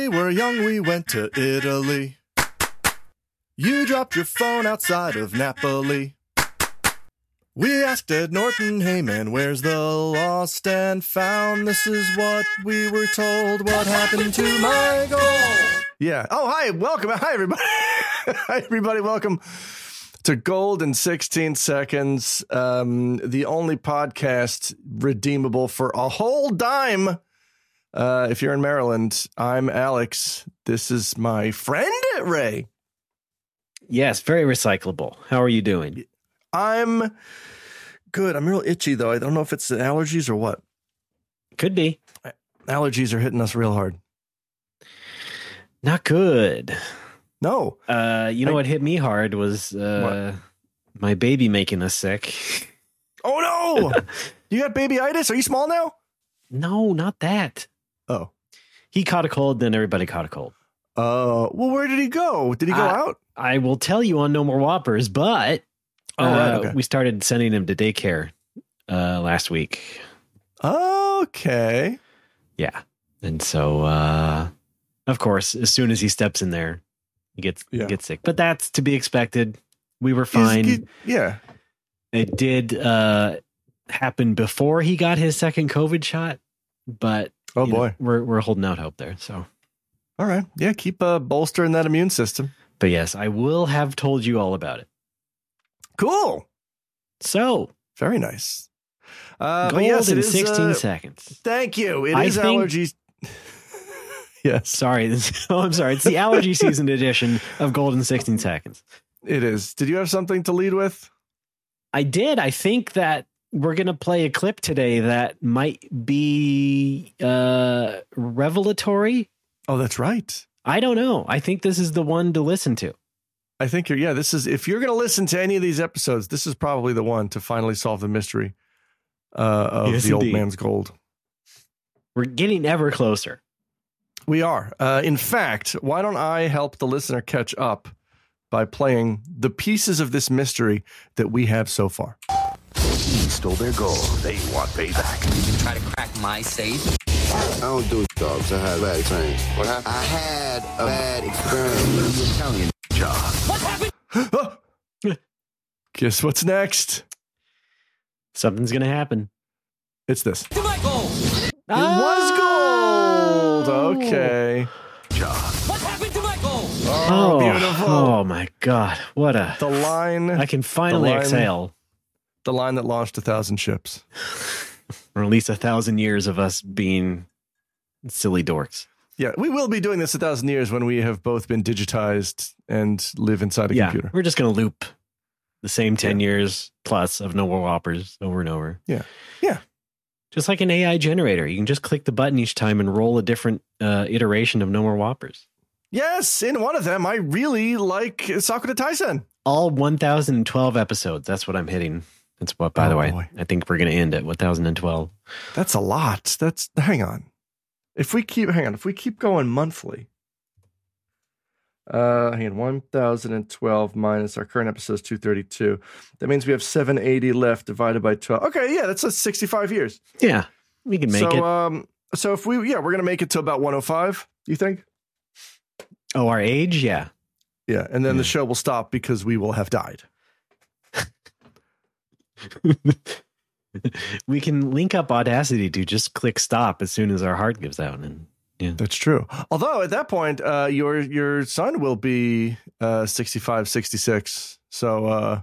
we were young, we went to Italy. You dropped your phone outside of Napoli. We asked Ed Norton, hey man, where's the lost and found? This is what we were told. What happened to my gold? Yeah. Oh, hi. Welcome. Hi, everybody. Hi, everybody. Welcome to Gold in 16 Seconds, the only podcast redeemable for a whole dime. If you're in Maryland, I'm Alex. This is my friend, Ray. Yes, very recyclable. How are you doing? I'm good. I'm real itchy, though. I don't know if it's the allergies or what. Could be. Allergies are hitting us real hard. Not good. No. You know what hit me hard was my baby making us sick. Oh, no. You got babyitis? Are you small now? No, not that. Oh. He caught a cold, then everybody caught a cold. Well, where did he go? Did he go out? I will tell you on No More Whoppers, but okay. We started sending him to daycare last week. Okay. Yeah. And so, of course, as soon as he steps in there, he gets sick. But that's to be expected. We were fine. Yeah. It did happen before he got his second COVID shot, but oh boy, we're holding out hope there. So, all right, yeah, keep bolstering that immune system. But yes, I will have told you all about it. Cool. So very nice. Gold yes, in 16 seconds. Thank you. It is allergies. Yes. Sorry. I'm sorry. It's the allergy season edition of Gold in 16 Seconds. It is. Did you have something to lead with? I did. I think that we're going to play a clip today that might be revelatory. Oh, that's right. I don't know. I think this is the one to listen to. I think this is, if you're going to listen to any of these episodes, this is probably the one to finally solve the mystery of the old man's gold. We're getting ever closer. We are. In fact, why don't I help the listener catch up by playing the pieces of this mystery that we have so far. He stole their gold. They want payback. You try to crack my safe? I don't do dogs. I had a bad experience. What happened? I had a bad experience. The Italian job. What happened? Guess what's next? Something's going to happen. It's this. To my gold. It was gold. Okay. Job. What happened to my gold? Oh, beautiful. Oh my God. What a... The line... I can finally exhale. The line that launched 1,000 ships. Or at least 1,000 years of us being silly dorks. Yeah, we will be doing this 1,000 years when we have both been digitized and live inside a computer. We're just going to loop the same 10 years plus of No More Whoppers over and over. Yeah. Yeah. Just like an AI generator. You can just click the button each time and roll a different iteration of No More Whoppers. Yes, in one of them, I really like Sakura Taisen. All 1,012 episodes. That's what I'm hitting. That's what, by the way, boy. I think we're going to end at 1,012. That's a lot. Hang on. If we keep going monthly, hang on, 1,012 minus our current episode is 232. That means we have 780 left divided by 12. Okay, yeah, that's 65 years. Yeah, we can make it. So if we're going to make it to about 105, you think? Oh, our age? Yeah. Yeah, and then the show will stop because we will have died. We can link up Audacity to just click stop as soon as our heart gives out. And yeah, that's true. Although at that point, your son will be 65, 66. So,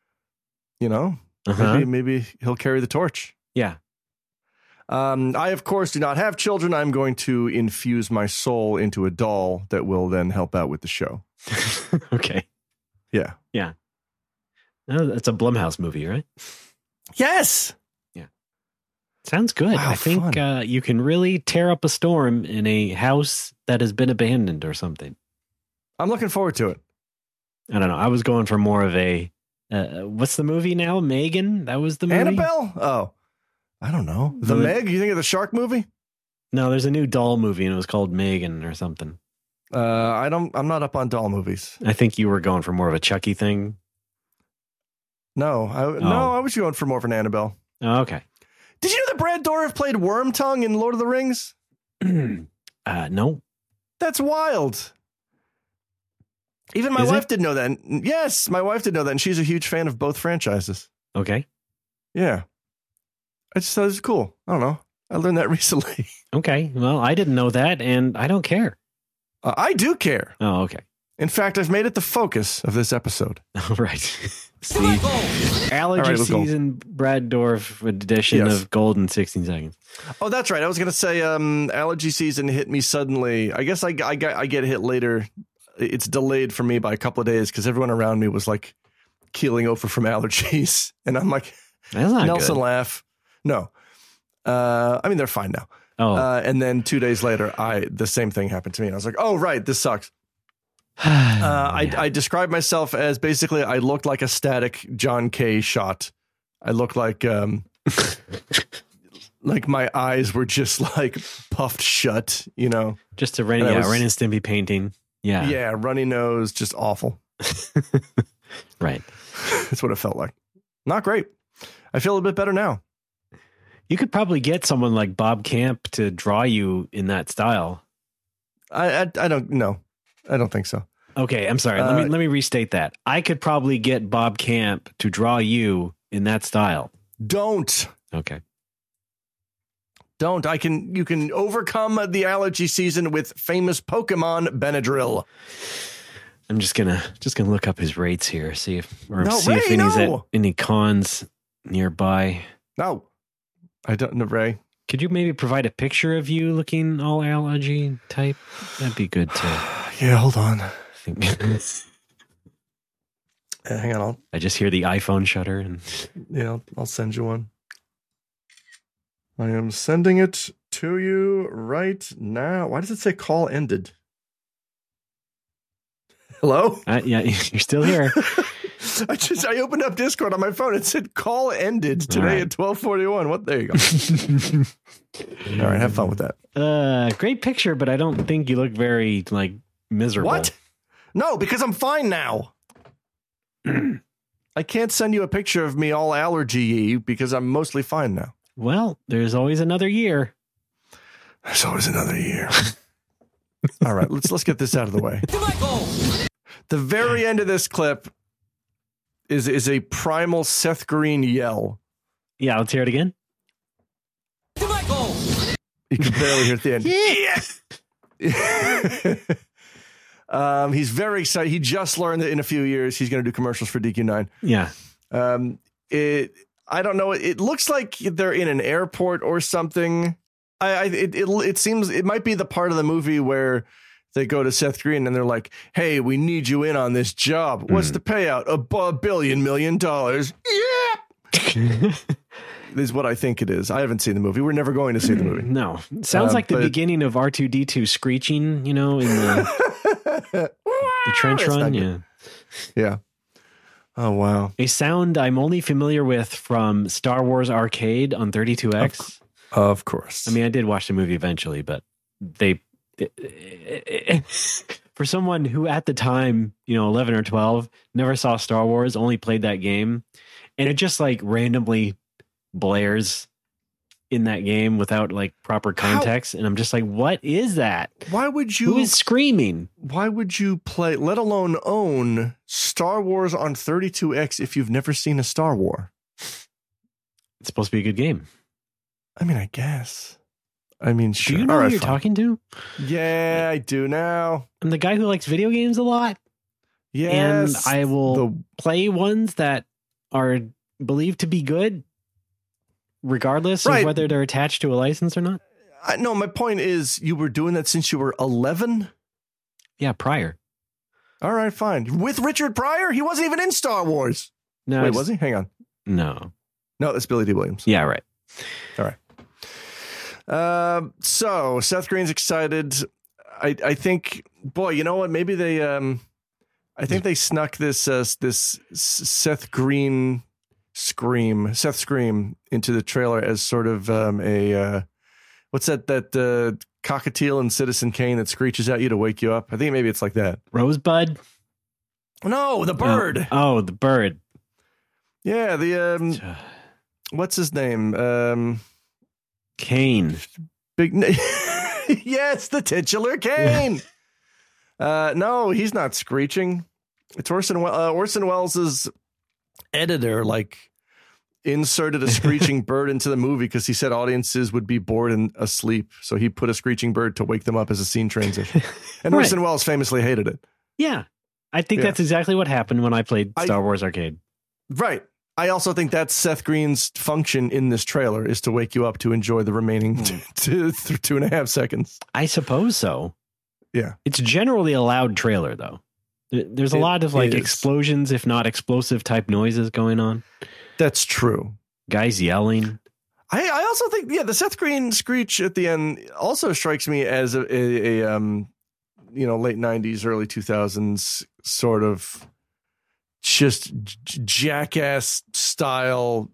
maybe he'll carry the torch. Yeah. I, of course, do not have children. I'm going to infuse my soul into a doll that will then help out with the show. Okay. Yeah. Yeah. No, that's a Blumhouse movie, right? Yes. Yeah. Sounds good. Wow, I think you can really tear up a storm in a house that has been abandoned or something. I'm looking forward to it. I don't know. I was going for more of a, what's the movie now? Megan? That was the movie? Annabelle? Oh, I don't know. The Meg? You think of the shark movie? No, there's a new doll movie and it was called Megan or something. I'm not up on doll movies. I think you were going for more of a Chucky thing. No, I was going for more of an Annabelle. Oh, okay. Did you know that Brad Dourif played Wormtongue in Lord of the Rings? No. That's wild. Even my wife didn't know that. Yes, my wife didn't know that, and she's a huge fan of both franchises. Okay. Yeah. I just thought it was cool. I don't know. I learned that recently. Okay. Well, I didn't know that, and I don't care. I do care. Oh, okay. In fact, I've made it the focus of this episode. All right. See, allergy season, Brad Dorff edition of Gold in 16 Seconds. Oh, that's right. I was going to say allergy season hit me suddenly. I guess I get hit later. It's delayed for me by a couple of days because everyone around me was like keeling over from allergies. And I'm like, that's not Nelson good. laugh. No. I mean, they're fine now. Oh. And then 2 days later, the same thing happened to me. And I was like, oh, right. This sucks. I described myself as basically I looked like a static John Kay shot. I looked like like my eyes were just like puffed shut, you know. Just a Ren and Stimpy painting. Yeah. Yeah, runny nose, just awful. Right. That's what it felt like. Not great. I feel a bit better now. You could probably get someone like Bob Camp to draw you in that style. I don't know. I don't think so. Okay, I'm sorry. Let me restate that. I could probably get Bob Camp to draw you in that style. Don't. Okay. Don't. You can overcome the allergy season with famous Pokemon Benadryl. I'm just gonna look up his rates here, see if he's Ray, at any cons nearby. No. I don't know, Ray. Could you maybe provide a picture of you looking all allergy type? That'd be good too. Yeah, hold on. Hang on. I just hear the iPhone shutter. And yeah, I'll send you one. I am sending it to you right now. Why does it say call ended? Hello? Yeah, you're still here. I opened up Discord on my phone. It said call ended today at 12:41. What? There you go. All right, have fun with that. Great picture, but I don't think you look very miserable. What? No, because I'm fine now. I can't send you a picture of me all allergy-y because I'm mostly fine now. Well, there's always another year. There's always another year. All right, let's get this out of the way. The very end of this clip is a primal Seth Green yell. Yeah, let's hear it again. You can barely hear it at the end. He's very excited. He just learned that in a few years he's going to do commercials for DQ9. Yeah. I don't know. It looks like they're in an airport or something. It seems it might be the part of the movie where they go to Seth Green and they're like, "Hey, we need you in on this job. What's the payout? $1 billion million. Yeah." Is what I think it is. I haven't seen the movie. We're never going to see the movie. No. It sounds like the beginning of R2-D2 screeching, in the trench run. Yeah. Yeah. Oh, wow. A sound I'm only familiar with from Star Wars Arcade on 32X. Of course. I mean, I did watch the movie eventually, but for someone who at the time, 11 or 12, never saw Star Wars, only played that game, and it just randomly blares in that game without proper context. And I'm just like, what is that? Why would you? Who is screaming? Why would you play, let alone own Star Wars on 32X if you've never seen a Star Wars? It's supposed to be a good game. I mean, I guess. I mean, sure. Do you know who you're talking to? Yeah, I do now. I'm the guy who likes video games a lot. Yes. And I will play ones that are believed to be good, regardless of whether they're attached to a license or not. No, my point is you were doing that since you were 11? Yeah, Pryor. All right, fine. With Richard Pryor? He wasn't even in Star Wars. No. Wait, was he? Hang on. No, that's Billy D. Williams. Yeah, right. All right. So Seth Green's excited. I think, boy, you know what? Maybe they, I think they snuck this Seth Green Scream into the trailer as sort of what's that cockatiel in Citizen Kane that screeches at you to wake you up? I think maybe it's like that. Rosebud? No, the bird. Oh, the bird. Yeah, the what's his name? Kane. Yes, the titular Kane. No, he's not screeching. It's Orson Welles' editor inserted a screeching bird into the movie because he said audiences would be bored and asleep. So he put a screeching bird to wake them up as a scene transition. And Orson Welles famously hated it. Yeah. I think that's exactly what happened when I played Star Wars Arcade. Right. I also think that's Seth Green's function in this trailer is to wake you up to enjoy the remaining 2.5 seconds. I suppose so. Yeah. It's generally a loud trailer, though. There's a lot of explosions, if not explosive type noises going on. That's true. Guys yelling. I also think, the Seth Green screech at the end also strikes me as a late 90s, early 2000s sort of just jackass style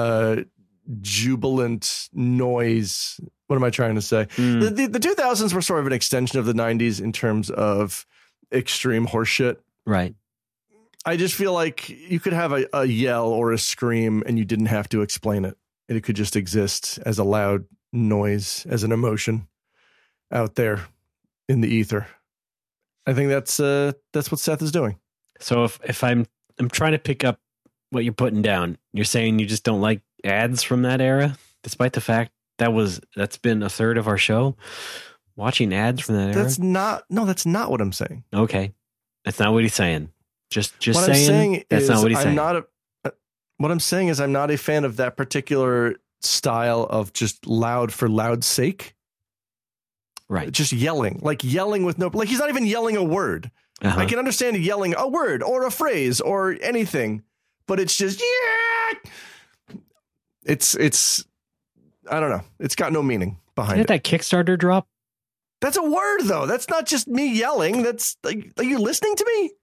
jubilant noise. What am I trying to say? The 2000s were sort of an extension of the 90s in terms of extreme horseshit. Right. I just feel like you could have a yell or a scream and you didn't have to explain it. And it could just exist as a loud noise, as an emotion out there in the ether. I think that's what Seth is doing. So if I'm trying to pick up what you're putting down, you're saying you just don't like ads from that era, despite the fact that's been a third of our show. Watching ads from that era. That's not what I'm saying. Okay. That's not what he's saying. Just what saying, I'm saying that's is not what he's saying. What I'm saying is I'm not a fan of that particular style of just loud for loud's sake. Right. Just yelling with no, he's not even yelling a word. I can understand yelling a word or a phrase or anything, but it's just, it's, I don't know. It's got no meaning behind it. That Kickstarter drop? That's a word though. That's not just me yelling. That's are you listening to me?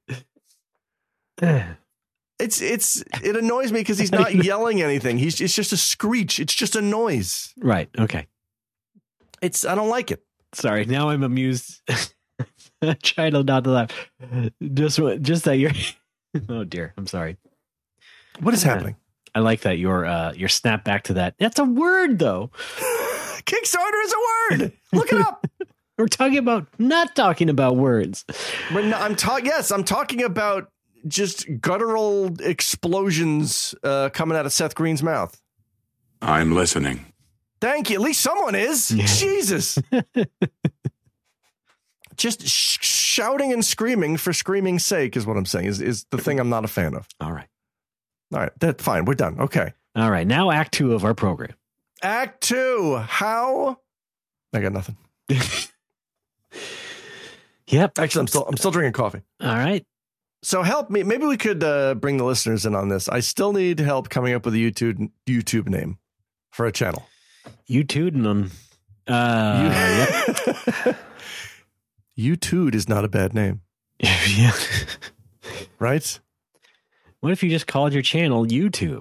It annoys me because he's not yelling anything. It's just a screech. It's just a noise. Right. Okay. I don't like it. Sorry. Now I'm amused. Try not to laugh. Just that you're. Oh dear. I'm sorry. What is happening? I like that your snap back to that. That's a word though. Kickstarter is a word. Look it up. We're not talking about words. I'm talking about just guttural explosions coming out of Seth Green's mouth. I'm listening. Thank you. At least someone is. Yeah. Jesus. Just shouting and screaming for screaming's sake is what I'm saying is the thing I'm not a fan of. All right. That's fine. We're done. Okay. All right. Now Act 2 of our program. Act 2. How? I got nothing. Yep. Actually, I'm still drinking coffee. All right. So help me. Maybe we could bring the listeners in on this. I still need help coming up with a YouTube name for a channel. YouTube. Yep. YouTube is not a bad name. Yeah. Right? What if you just called your channel YouTube?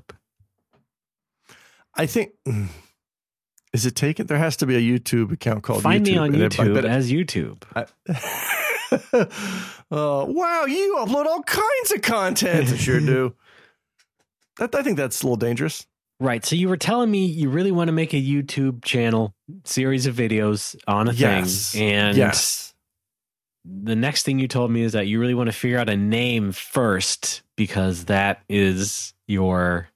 I think. Is it taken? There has to be a YouTube account called Find YouTube. Me on YouTube as YouTube. Wow, you upload all kinds of content. I sure do. I think that's a little dangerous. Right. So you were telling me you really want to make a YouTube channel, series of videos on a thing. And the next thing you told me is that you really want to figure out a name first because that is your...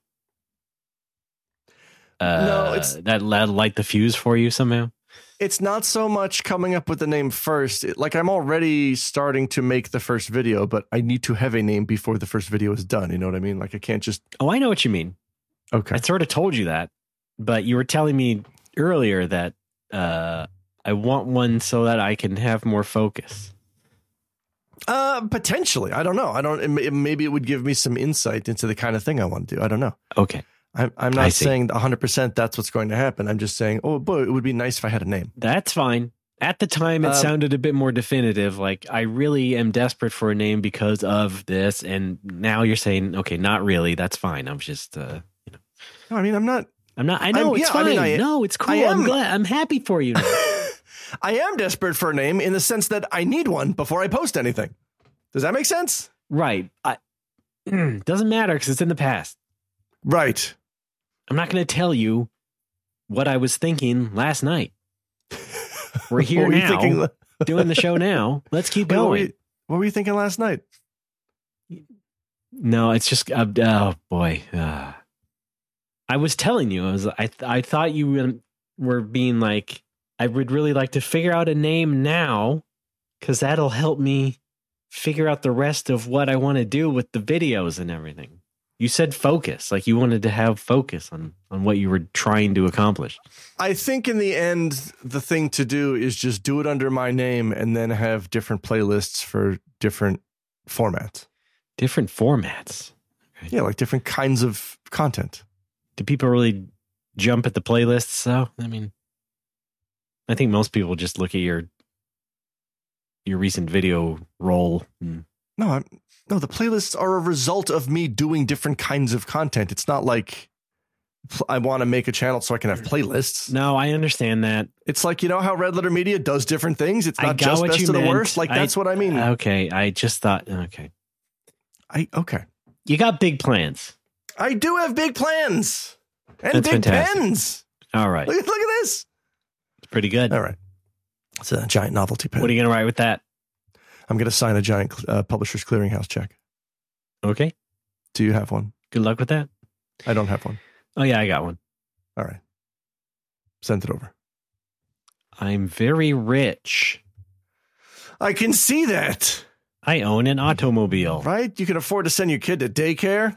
no, it's that light the fuse for you somehow. It's not so much coming up with the name first. I'm already starting to make the first video, but I need to have a name before the first video is done. You know what I mean? I can't just. Oh, I know what you mean. Okay. I sort of told you that, but you were telling me earlier that I want one so that I can have more focus. Potentially. I don't know. Maybe it would give me some insight into the kind of thing I want to do. I don't know. Okay. I'm not saying 100% that's what's going to happen. I'm just saying, oh, boy, it would be nice if I had a name. That's fine. At the time, it sounded a bit more definitive. Like, I really am desperate for a name because of this. And now you're saying, okay, not really. That's fine. I'm just, No, I mean, I'm not. I know. It's fine. No, it's cool. I'm glad. I'm happy for you now. I am desperate for a name in the sense that I need one before I post anything. Does that make sense? Right. Doesn't matter because it's in the past. Right. I'm not going to tell you what I was thinking last night. We're here now. doing the show now. Let's keep Wait, going. what were you thinking last night? No, it's just oh boy. I was telling you, I thought you were being like, I would really like to figure out a name now, because that'll help me figure out the rest of what I want to do with the videos and everything. You said focus, like you wanted to have focus on what you were trying to accomplish. I think in the end, the thing to do is just do it under my name and then have different playlists for different formats. Different formats. Okay. Yeah, like different kinds of content. Do people really jump at the playlists though? I mean, I think most people just look at your recent video roll. No, the playlists are a result of me doing different kinds of content. It's not like I want to make a channel so I can have playlists. No, I understand that. It's like, you know how Red Letter Media does different things? It's I not got just what best you of the meant. worst. Like, that's what I mean. Okay, I just thought, okay. Okay. You got big plans. I do have big plans. And That's big fantastic. pens. All right. Look at this. It's pretty good. All right. It's a giant novelty pen. What are you going to write with that? I'm going to sign a giant Publishers Clearinghouse check. Okay. Do you have one? Good luck with that. I don't have one. Oh, yeah, I got one. All right. Send it over. I'm very rich. I can see that. I own an automobile. Right? You can afford to send your kid to daycare.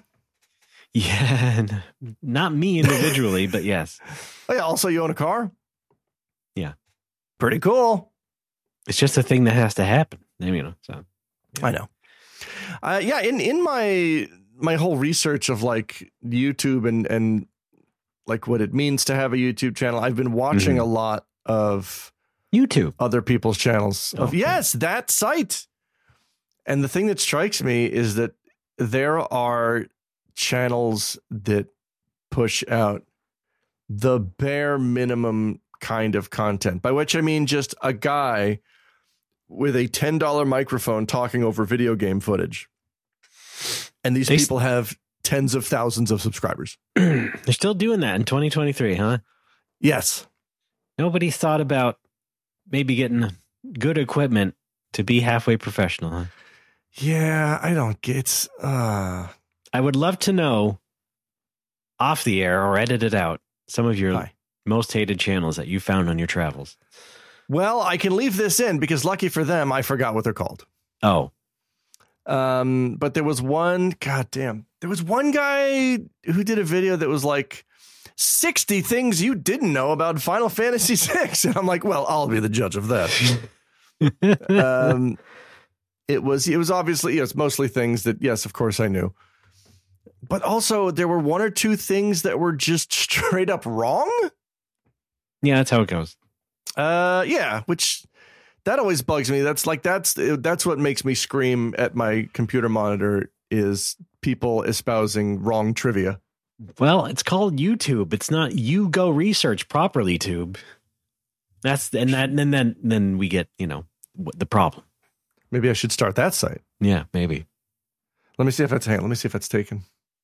Yeah. Not me individually, but yes. Oh, yeah. Also, you own a car? Yeah. Pretty cool. It's just a thing that has to happen. You know, so. Yeah. I know. Yeah. In my whole research of like YouTube and like what it means to have a YouTube channel, I've been watching a lot of YouTube, other people's channels. Okay. Yes, that site. And the thing that strikes me is that there are channels that push out the bare minimum kind of content, by which I mean just a guy with a $10 microphone talking over video game footage. And these people have tens of thousands of subscribers. They're still doing that in 2023, huh? Yes. Nobody thought about maybe getting good equipment to be halfway professional, huh? Yeah, I don't get. I would love to know off the air or edit it out some of your most hated channels that you found on your travels. Well, I can leave this in because lucky for them, I forgot what they're called. Oh. But there was one, there was one guy who did a video that was like 60 things you didn't know about Final Fantasy VI. And I'm like, well, I'll be the judge of that. It was obviously, it's mostly things that, yes, of course I knew. But also there were one or two things that were just straight up wrong. Yeah, that's how it goes. Yeah, which that always bugs me. That's what makes me scream at my computer monitor is people espousing wrong trivia. Well, it's called YouTube. It's not You Go Research Properly Tube. Then we get, the problem. Maybe I should start that site. Yeah, maybe. Let me see if that's taken.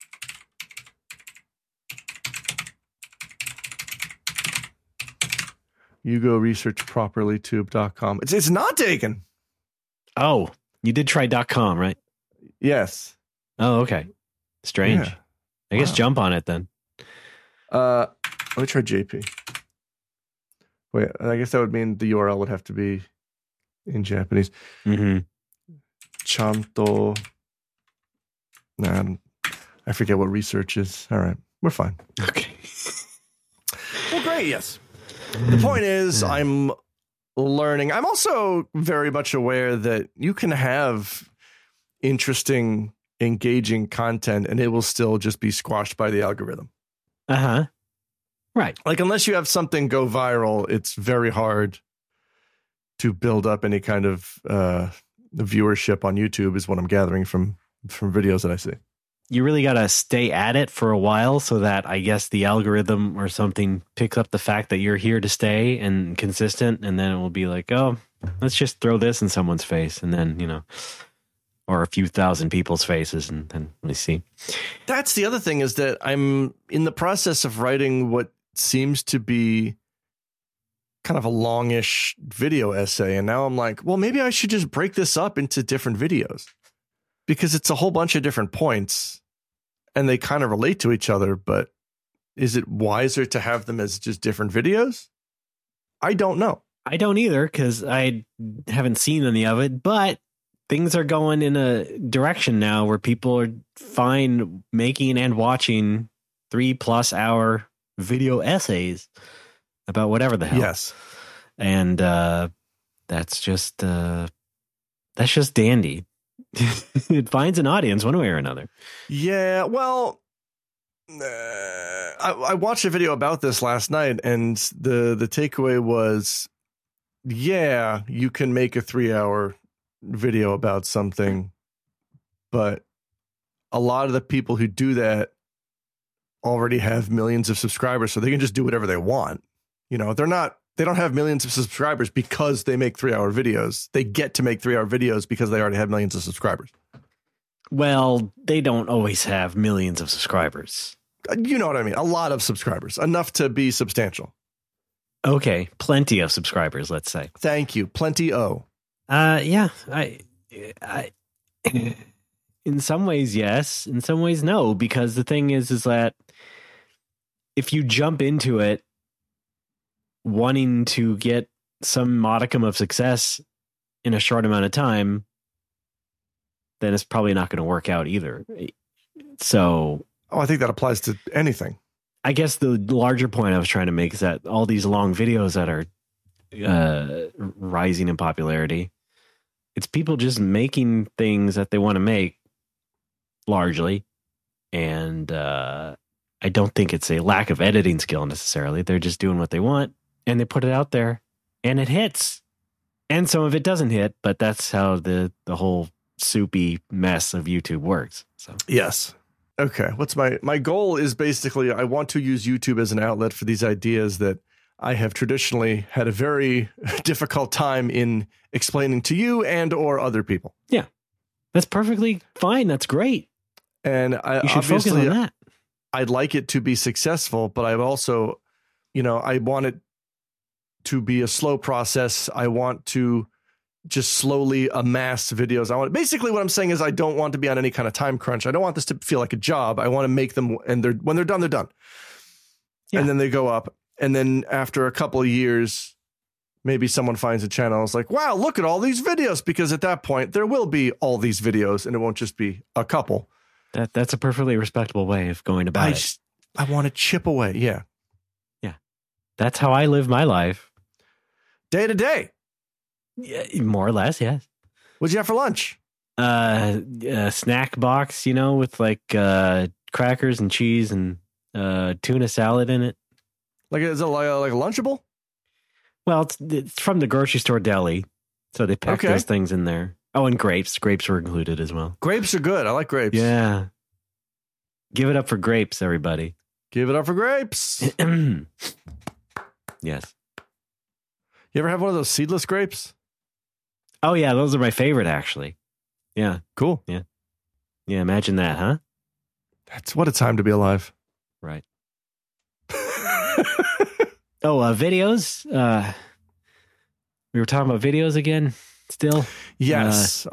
You go research properly tube.com. It's not taken. Oh, you did try .com, right? Yes. Oh, okay. Strange. Yeah. I guess jump on it then. Let me try JP. Wait, I guess that would mean the URL would have to be in Japanese. Chanto. Nah, I forget what research is. All right, we're fine. Okay. Well, great. Yes. The point is, I'm learning. I'm also very much aware that you can have interesting, engaging content and it will still just be squashed by the algorithm. Uh-huh. Right. Like, unless you have something go viral, it's very hard to build up any kind of viewership on YouTube, is what I'm gathering from videos that I see. You really got to stay at it for a while so that I guess the algorithm or something picks up the fact that you're here to stay and consistent. And then it will be like, oh, let's just throw this in someone's face. And then, or a few thousand people's faces. And then let me see. That's the other thing, is that I'm in the process of writing what seems to be kind of a longish video essay. And now I'm like, well, maybe I should just break this up into different videos because it's a whole bunch of different points and they kind of relate to each other. But is it wiser to have them as just different videos? I don't know. I don't either because I haven't seen any of it, but things are going in a direction now where people are fine making and watching 3+ hour video essays about whatever the hell. Yes. And that's just dandy. It finds an audience one way or another. Yeah, well, I watched a video about this last night, and the takeaway was, yeah, you can make a 3-hour video about something, but a lot of the people who do that already have millions of subscribers, so they can just do whatever they want. You know, they don't have millions of subscribers because they make 3-hour videos. They get to make 3-hour videos because they already have millions of subscribers. Well, they don't always have millions of subscribers. You know what I mean? A lot of subscribers, enough to be substantial. Okay, plenty of subscribers, let's say. Thank you. Plenty O. Yeah, I in some ways, yes. In some ways, no. Because the thing is that if you jump into it wanting to get some modicum of success in a short amount of time, then it's probably not going to work out either. So, I think that applies to anything. I guess the larger point I was trying to make is that all these long videos that are rising in popularity, it's people just making things that they want to make largely. And I don't think it's a lack of editing skill necessarily. They're just doing what they want and they put it out there and it hits. And some of it doesn't hit, but that's how the whole soupy mess of YouTube works. So yes. Okay. What's my goal is basically I want to use YouTube as an outlet for these ideas that I have traditionally had a very difficult time in explaining to you and or other people. Yeah. That's perfectly fine. That's great. And you should focus on that. I'd like it to be successful, but I've also, I want it to be a slow process. I want to just slowly amass videos. Basically what I'm saying is I don't want to be on any kind of time crunch. I don't want this to feel like a job. I want to make them, and when they're done, they're done. Yeah. And then they go up. And then after a couple of years, maybe someone finds a channel and is like, wow, look at all these videos. Because at that point, there will be all these videos and it won't just be a couple. That's a perfectly respectable way of going about it. I want to chip away. Yeah. Yeah. That's how I live my life. Day to day. Yeah, more or less, yes. What'd you have for lunch? A snack box, with like crackers and cheese and tuna salad in it. Like, is it like a Lunchable? Well, it's from the grocery store deli, so they pack those things in there. Oh, and grapes. Grapes were included as well. Grapes are good. I like grapes. Yeah. Give it up for grapes, everybody. Give it up for grapes. Yes. You ever have one of those seedless grapes? Oh, yeah. Those are my favorite, actually. Yeah. Cool. Yeah. Yeah. Imagine that, huh? That's what a time to be alive. Right. Videos. We were talking about videos again still. Yes.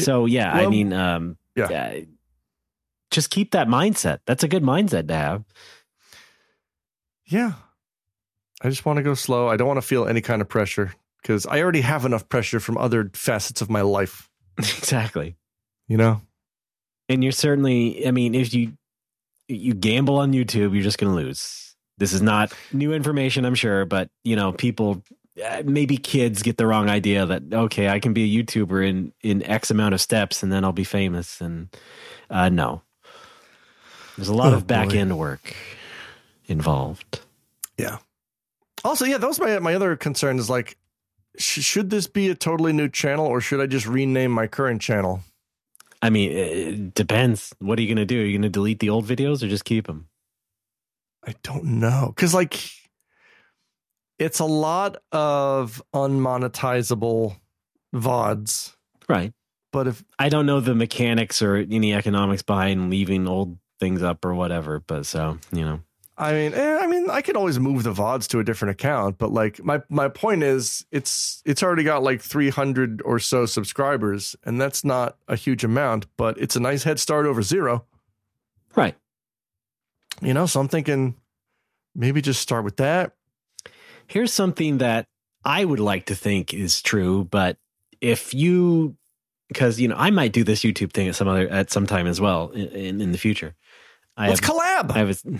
Just keep that mindset. That's a good mindset to have. Yeah. I just want to go slow. I don't want to feel any kind of pressure because I already have enough pressure from other facets of my life. Exactly. And you're certainly, if you gamble on YouTube, you're just going to lose. This is not new information, I'm sure, but people, maybe kids get the wrong idea that, okay, I can be a YouTuber in X amount of steps and then I'll be famous. And no, there's a lot of back end work involved. Yeah. Also, yeah, that was my other concern is like, should this be a totally new channel or should I just rename my current channel? It depends. What are you going to do? Are you going to delete the old videos or just keep them? I don't know. Because, it's a lot of unmonetizable VODs. Right. But if I don't know the mechanics or any economics behind leaving old things up or whatever, but so, I mean, I could always move the VODs to a different account, but like my point is, it's already got like 300 or so subscribers, and that's not a huge amount, but it's a nice head start over zero. Right. You know, so I'm thinking maybe just start with that. Here's something that I would like to think is true, but if you, because you know, I might do this YouTube thing at some time as well in the future. Let's collab.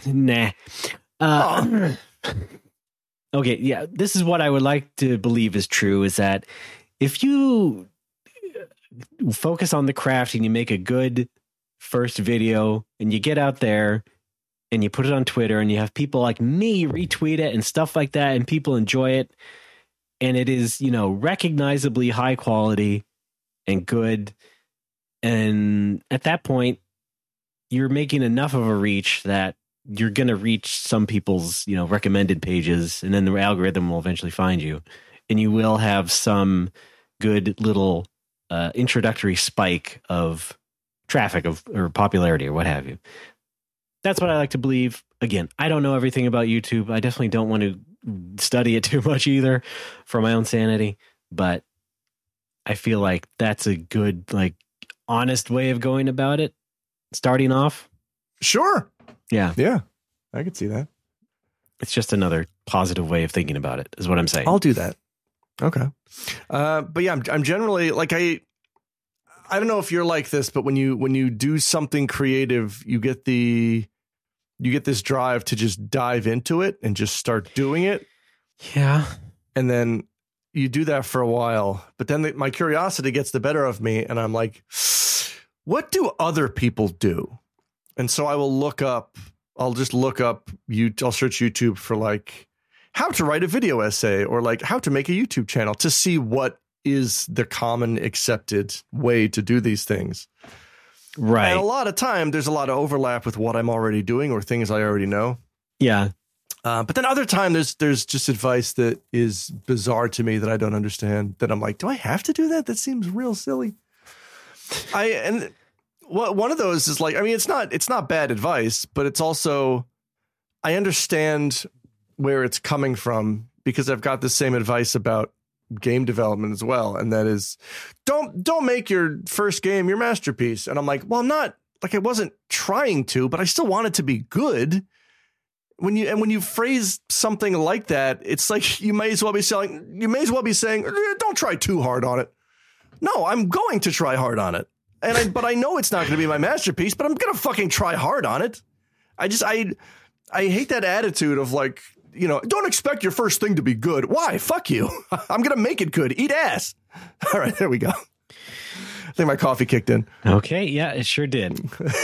Okay, yeah, this is what I would like to believe is true, is that if you focus on the craft and you make a good first video and you get out there and you put it on Twitter and you have people like me retweet it and stuff like that, and people enjoy it, and it is, you know, recognizably high quality and good, and at that point you're making enough of a reach that you're going to reach some people's, you know, recommended pages, and then the algorithm will eventually find you, and you will have some good little introductory spike of traffic or popularity or what have you. That's what I like to believe. Again, I don't know everything about YouTube. I definitely don't want to study it too much either for my own sanity, but I feel like that's a good, like, honest way of going about it. Starting off. Sure. Yeah. Yeah. I could see that. It's just another positive way of thinking about it, is what I'm saying. I'll do that. Okay. But yeah, I'm generally like, I don't know if you're like this, but when you do something creative, you get this drive to just dive into it and just start doing it. Yeah. And then you do that for a while, but then my curiosity gets the better of me, and I'm like, what do other people do? And so I will I'll search YouTube for like how to write a video essay, or like how to make a YouTube channel, to see what is the common accepted way to do these things. Right. And a lot of time there's a lot of overlap with what I'm already doing or things I already know. Yeah. But then other time there's just advice that is bizarre to me that I don't understand, that I'm like, do I have to do that? That seems real silly. One of those is like, I mean, it's not bad advice, but it's also, I understand where it's coming from, because I've got the same advice about game development as well. And that is, don't make your first game your masterpiece. And I'm like, well, I'm not, like, I wasn't trying to, but I still want it to be good. When you phrase something like that, it's like, you may as well be saying, don't try too hard on it. No, I'm going to try hard on it. But I know it's not going to be my masterpiece, but I'm going to fucking try hard on it. I hate that attitude of like, you know, don't expect your first thing to be good. Why? Fuck you. I'm going to make it good. Eat ass. All right, there we go. I think my coffee kicked in. Okay. Yeah, it sure did.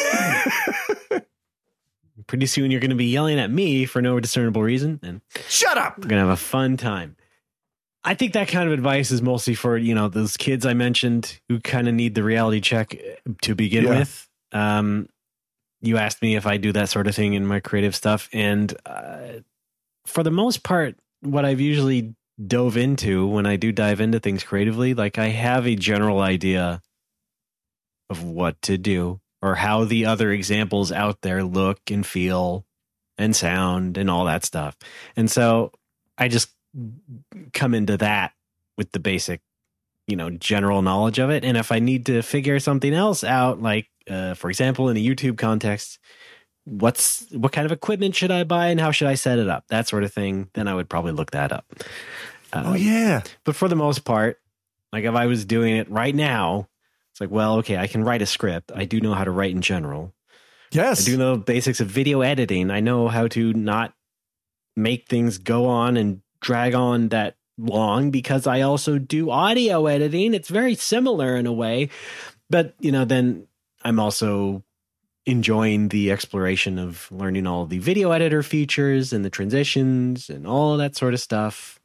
Pretty soon you're going to be yelling at me for no discernible reason, and shut up. We're going to have a fun time. I think that kind of advice is mostly for, you know, those kids I mentioned who kind of need the reality check to begin with. You asked me if I do that sort of thing in my creative stuff. And for the most part, what I've usually dove into when I do dive into things creatively, like, I have a general idea of what to do, or how the other examples out there look and feel and sound and all that stuff. And so I just come into that with the basic, you know, general knowledge of it. And if I need to figure something else out, like, for example, in a YouTube context, what kind of equipment should I buy and how should I set it up? That sort of thing. Then I would probably look that up. But for the most part, like, if I was doing it right now, it's like, well, okay, I can write a script. I do know how to write in general. Yes. I do know the basics of video editing. I know how to not make things go on and drag on that long, because I also do audio editing. It's very similar in a way, but, you know, then I'm also enjoying the exploration of learning all the video editor features and the transitions and all of that sort of stuff.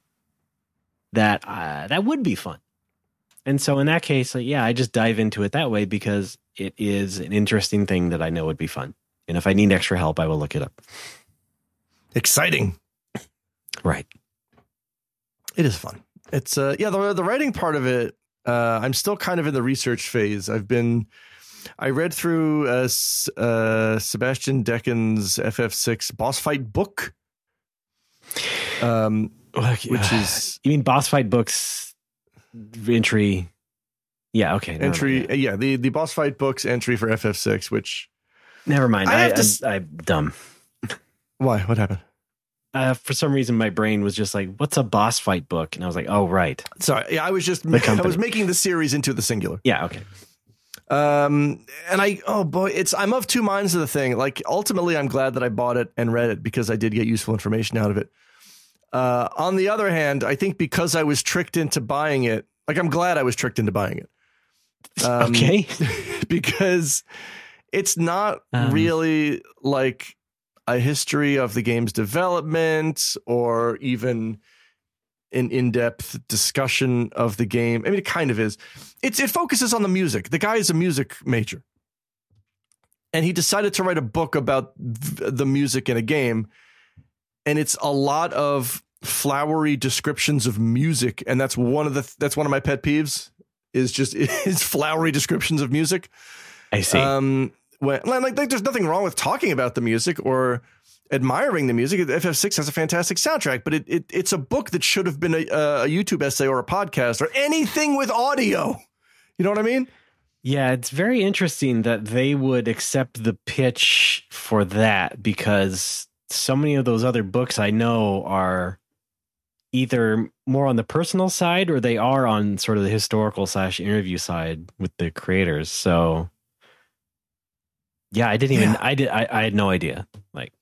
That would be fun. And so in that case, yeah, I just dive into it that way, because it is an interesting thing that I know would be fun. And if I need extra help, I will look it up. Exciting. Right. It is fun. It's the writing part of it. I'm still kind of in the research phase. I've been I read through Sebastian Decken's FF6 boss fight book. Which is, you mean boss fight books entry? Yeah, okay. Entry, the boss fight books entry for FF6, which... Never mind. I'm dumb. Why? What happened? For some reason, my brain was just like, what's a boss fight book? And I was like, oh, right. Sorry, I was making the series into the singular. Yeah, okay. And I'm of two minds of the thing. Like, ultimately, I'm glad that I bought it and read it because I did get useful information out of it. On the other hand, I think because I was tricked into buying it, like, I'm glad I was tricked into buying it. Okay. Because it's not really like a history of the game's development or even an in-depth discussion of the game. I mean, it kind of is. It focuses on the music. The guy is a music major. And he decided to write a book about the music in a game. And it's a lot of flowery descriptions of music. And that's one of my pet peeves is flowery descriptions of music. I see. There's nothing wrong with talking about the music or admiring the music. FF6 has a fantastic soundtrack, but it's a book that should have been a YouTube essay or a podcast or anything with audio. You know what I mean? Yeah, it's very interesting that they would accept the pitch for that because so many of those other books I know are either more on the personal side or they are on sort of the historical / interview side with the creators. So yeah, I had no idea. Like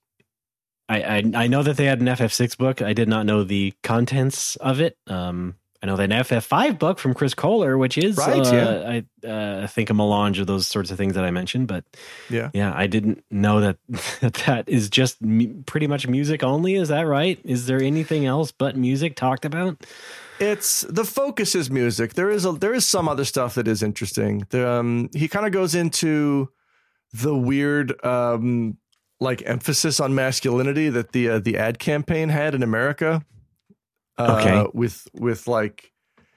I know that they had an FF6 book. I did not know the contents of it. I know that an FF5 book from Chris Kohler, which is I think a melange of those sorts of things that I mentioned. But yeah, I didn't know that is just pretty much music only. Is that right? Is there anything else but music talked about? It's the focus is music. There is some other stuff that is interesting. He kind of goes into the weird emphasis on masculinity that the ad campaign had in America. With like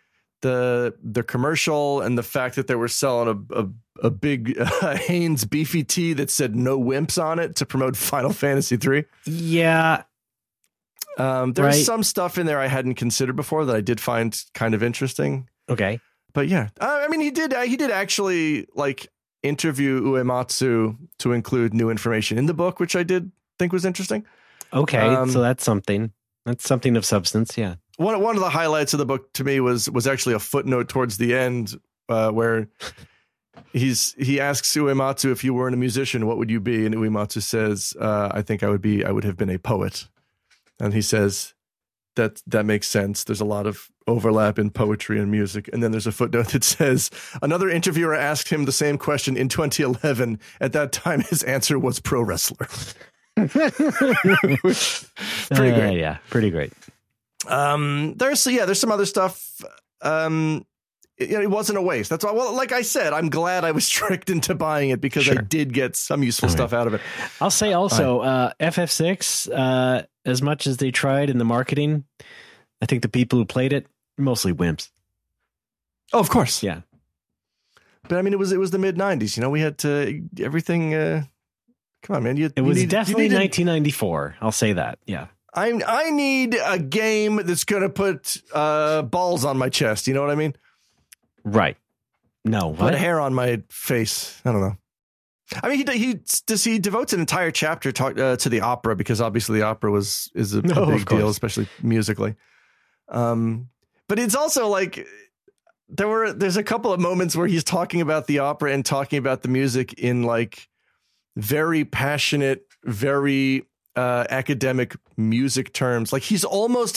the commercial and the fact that they were selling a big Hanes beefy tee that said "No Wimps" on it to promote Final Fantasy 3. Yeah. There's some stuff in there I hadn't considered before that I did find kind of interesting. Okay. But yeah, I mean, he did actually like interview Uematsu to include new information in the book, which I did think was interesting. Okay. So that's something. That's something of substance, yeah. One of the highlights of the book to me was actually a footnote towards the end where he asks Uematsu, if you weren't a musician, what would you be? And Uematsu says, I think I would have been a poet. And he says, that makes sense. There's a lot of overlap in poetry and music. And then there's a footnote that says, another interviewer asked him the same question in 2011. At that time, his answer was pro wrestler. Pretty great. Yeah, pretty great. There's some other stuff. It wasn't a waste. That's why. Well, like I said, I'm glad I was tricked into buying it because I did get some useful stuff out of it. I'll say also, FF6, as much as they tried in the marketing, I think the people who played it mostly wimps. Oh, of course, yeah. But I mean, it was the mid '90s. You know, we had to everything. Come on, man. It was definitely 1994. I'll say that. Yeah. I need a game that's going to put balls on my chest. You know what I mean? Right. No. What? Put hair on my face. I don't know. I mean, he devotes an entire chapter to the opera because obviously the opera is a big deal, especially musically. But it's also like there's a couple of moments where he's talking about the opera and talking about the music in like very passionate, very academic music terms. Like he's almost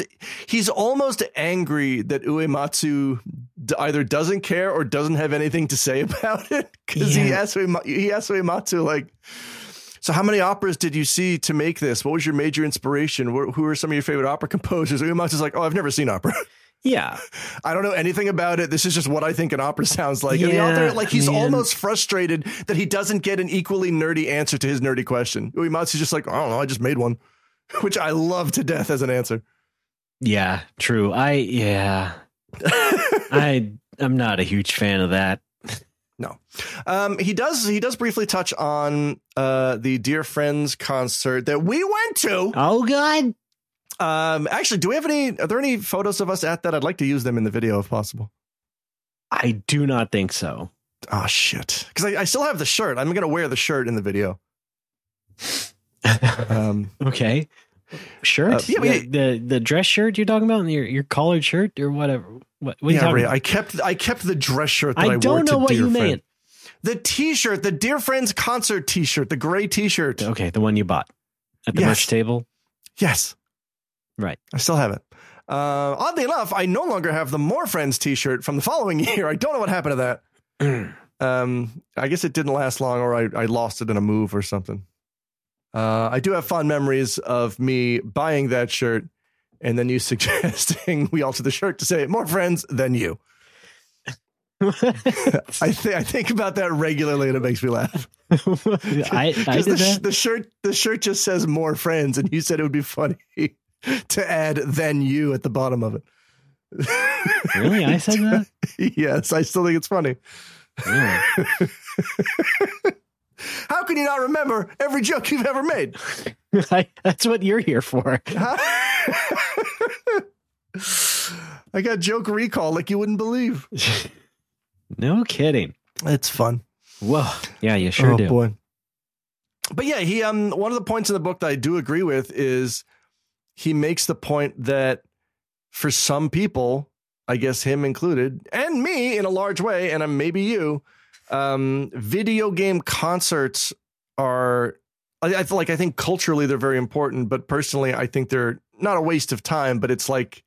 angry that Uematsu either doesn't care or doesn't have anything to say about it because he asked Uematsu like, so how many operas did you see to make this? What was your major inspiration? Who are some of your favorite opera composers? Uematsu's like, I've never seen opera. Yeah. I don't know anything about it. This is just what I think an opera sounds like. And the author, like, he's almost frustrated that he doesn't get an equally nerdy answer to his nerdy question. Uematsu's just like, I don't know, I just made one, which I love to death as an answer. Yeah, true. I'm not a huge fan of that. No. He does briefly touch on the Dear Friends concert that we went to. Oh, God. Actually, are there any photos of us at that? I'd like to use them in the video if possible. I do not think so. Oh, shit. Because I still have the shirt. I'm going to wear the shirt in the video. Okay. Shirt? The dress shirt you're talking about? Your collared shirt or whatever? What are you talking about? I kept the dress shirt that I wore to don't know what you meant. The T-shirt, the Dear Friends concert T-shirt, the gray T-shirt. Okay, the one you bought at the merch table? Yes. Right. I still have it. Oddly enough, I no longer have the More Friends T-shirt from the following year. I don't know what happened to that. I guess it didn't last long, or I lost it in a move or something. I do have fond memories of me buying that shirt and then you suggesting we alter the shirt to say more friends than you. I think about that regularly and it makes me laugh. I did that. The shirt just says more friends, and you said it would be funny to add than you at the bottom of it. Really? I said that? Yes, I still think it's funny. Yeah. How can you not remember every joke you've ever made? That's what you're here for. I got joke recall like you wouldn't believe. No kidding. It's fun. Whoa. Yeah, you sure do. Boy. But yeah, he one of the points in the book that I do agree with is he makes the point that for some people, I guess him included, and me in a large way, and maybe you, video game concerts are, I think culturally they're very important, but personally I think they're not a waste of time, but it's like,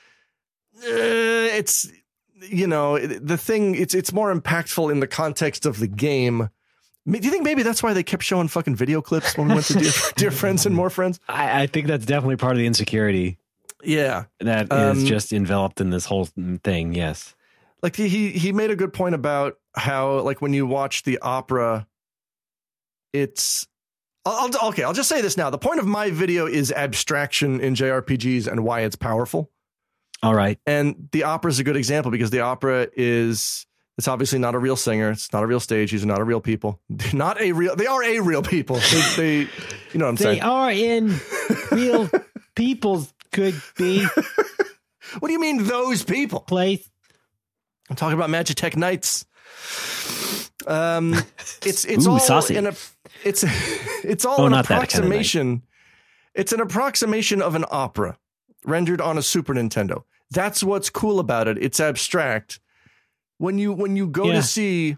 it's, you know, the thing, it's more impactful in the context of the game. Do you think maybe that's why they kept showing fucking video clips when we went to Dear Friends and More Friends? I think that's definitely part of the insecurity. Yeah. That is just enveloped in this whole thing. Yes. Like he made a good point about how, like, when you watch the opera, it's, I'll just say this now. The point of my video is abstraction in JRPGs and why it's powerful. All right. And the opera is a good example because the opera it's obviously not a real singer. It's not a real stage. These are not a real people. They are a real people. They you know what I'm saying? They are in real people's could be. What do you mean those people? Place. I'm talking about Magitech Knights. It's Ooh, all saucy. it's all an approximation. Kind of it's an approximation of an opera rendered on a Super Nintendo. That's what's cool about it. It's abstract. When you go to see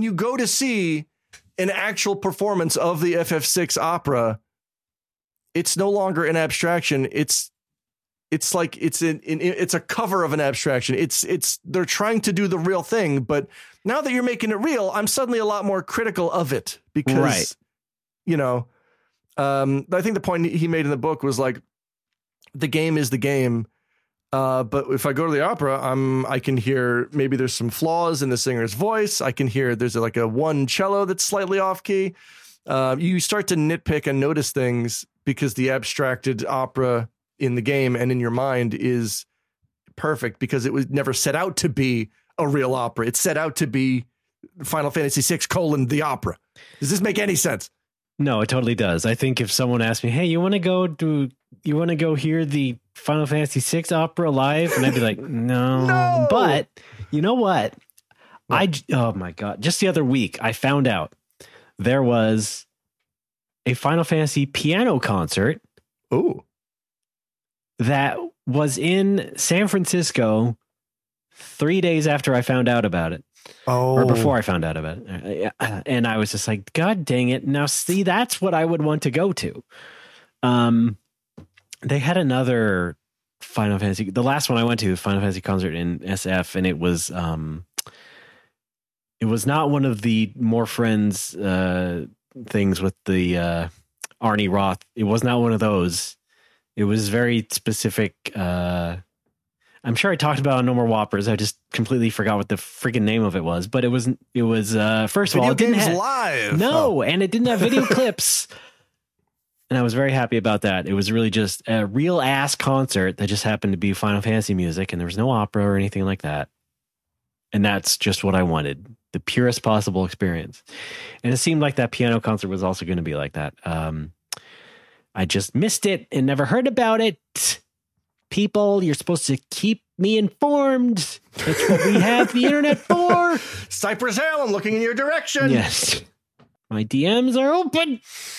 an actual performance of the FF6 opera, it's no longer an abstraction. It's like it's a cover of an abstraction. They're trying to do the real thing, but now that you're making it real, I'm suddenly a lot more critical of it because, you know, I think the point he made in the book was like, the game is the game. But if I go to the opera, I can hear maybe there's some flaws in the singer's voice. I can hear there's like a one cello that's slightly off key. You start to nitpick and notice things because the abstracted opera in the game and in your mind is perfect because it was never set out to be a real opera. It's set out to be Final Fantasy VI: the opera. Does this make any sense? No, it totally does. I think if someone asked me, hey, you want to go hear the Final Fantasy VI opera live? And I'd be like, no. But you know what? Oh my God. Just the other week, I found out there was a Final Fantasy piano concert. Oh. That was in San Francisco 3 days after I found out about it. Oh. Or before I found out about it. And I was just like, God dang it. Now, see, that's what I would want to go to. They had another Final Fantasy. The last one I went to, Final Fantasy concert in SF, and it was not one of the More Friends things with the Arnie Roth. It was not one of those. It was very specific. I'm sure I talked about it on No More Whoppers. I just completely forgot what the freaking name of it was. But it was first of all, it didn't have live. No, and it didn't have video clips. And I was very happy about that. It was really just a real ass concert that just happened to be Final Fantasy music, and there was no opera or anything like that. And that's just what I wanted. The purest possible experience. And it seemed like that piano concert was also going to be like that. I just missed it and never heard about it. People, you're supposed to keep me informed. That's what we have the internet for. Cypress Hill, I'm looking in your direction. Yes. My DMs are open.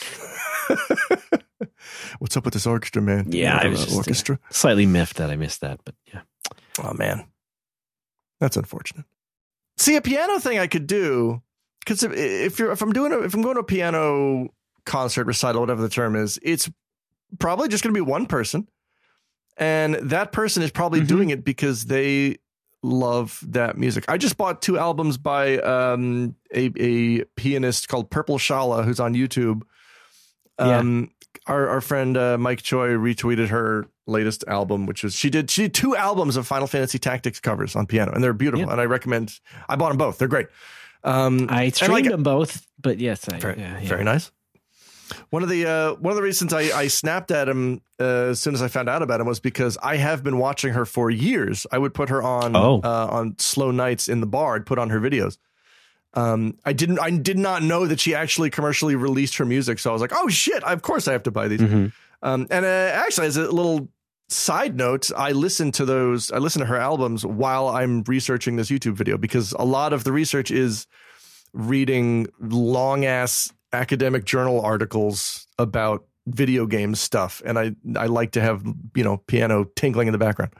What's up with this orchestra, man? Yeah, I was just orchestra. Slightly miffed that I missed that, but yeah. Oh man, that's unfortunate. See, a piano thing I could do, because if I'm going to a piano concert, recital, whatever the term is, it's probably just going to be one person, and that person is probably doing it because they love that music. I just bought 2 albums by a pianist called Purple Shala, who's on YouTube. Our friend Mike Choi retweeted her latest album, which was she did 2 albums of Final Fantasy Tactics covers on piano, and they're beautiful. And I recommend. I bought them both. They're great. I streamed them both, but yes, very nice. One of the reasons I snapped at him as soon as I found out about him was because I have been watching her for years. I would put her on slow nights in the bar. I'd put on her videos. I did not know that she actually commercially released her music. So I was like, oh shit, of course I have to buy these. Actually, as a little side note, I listen to her albums while I'm researching this YouTube video, because a lot of the research is reading long ass academic journal articles about video game stuff. And I like to have, piano tinkling in the background.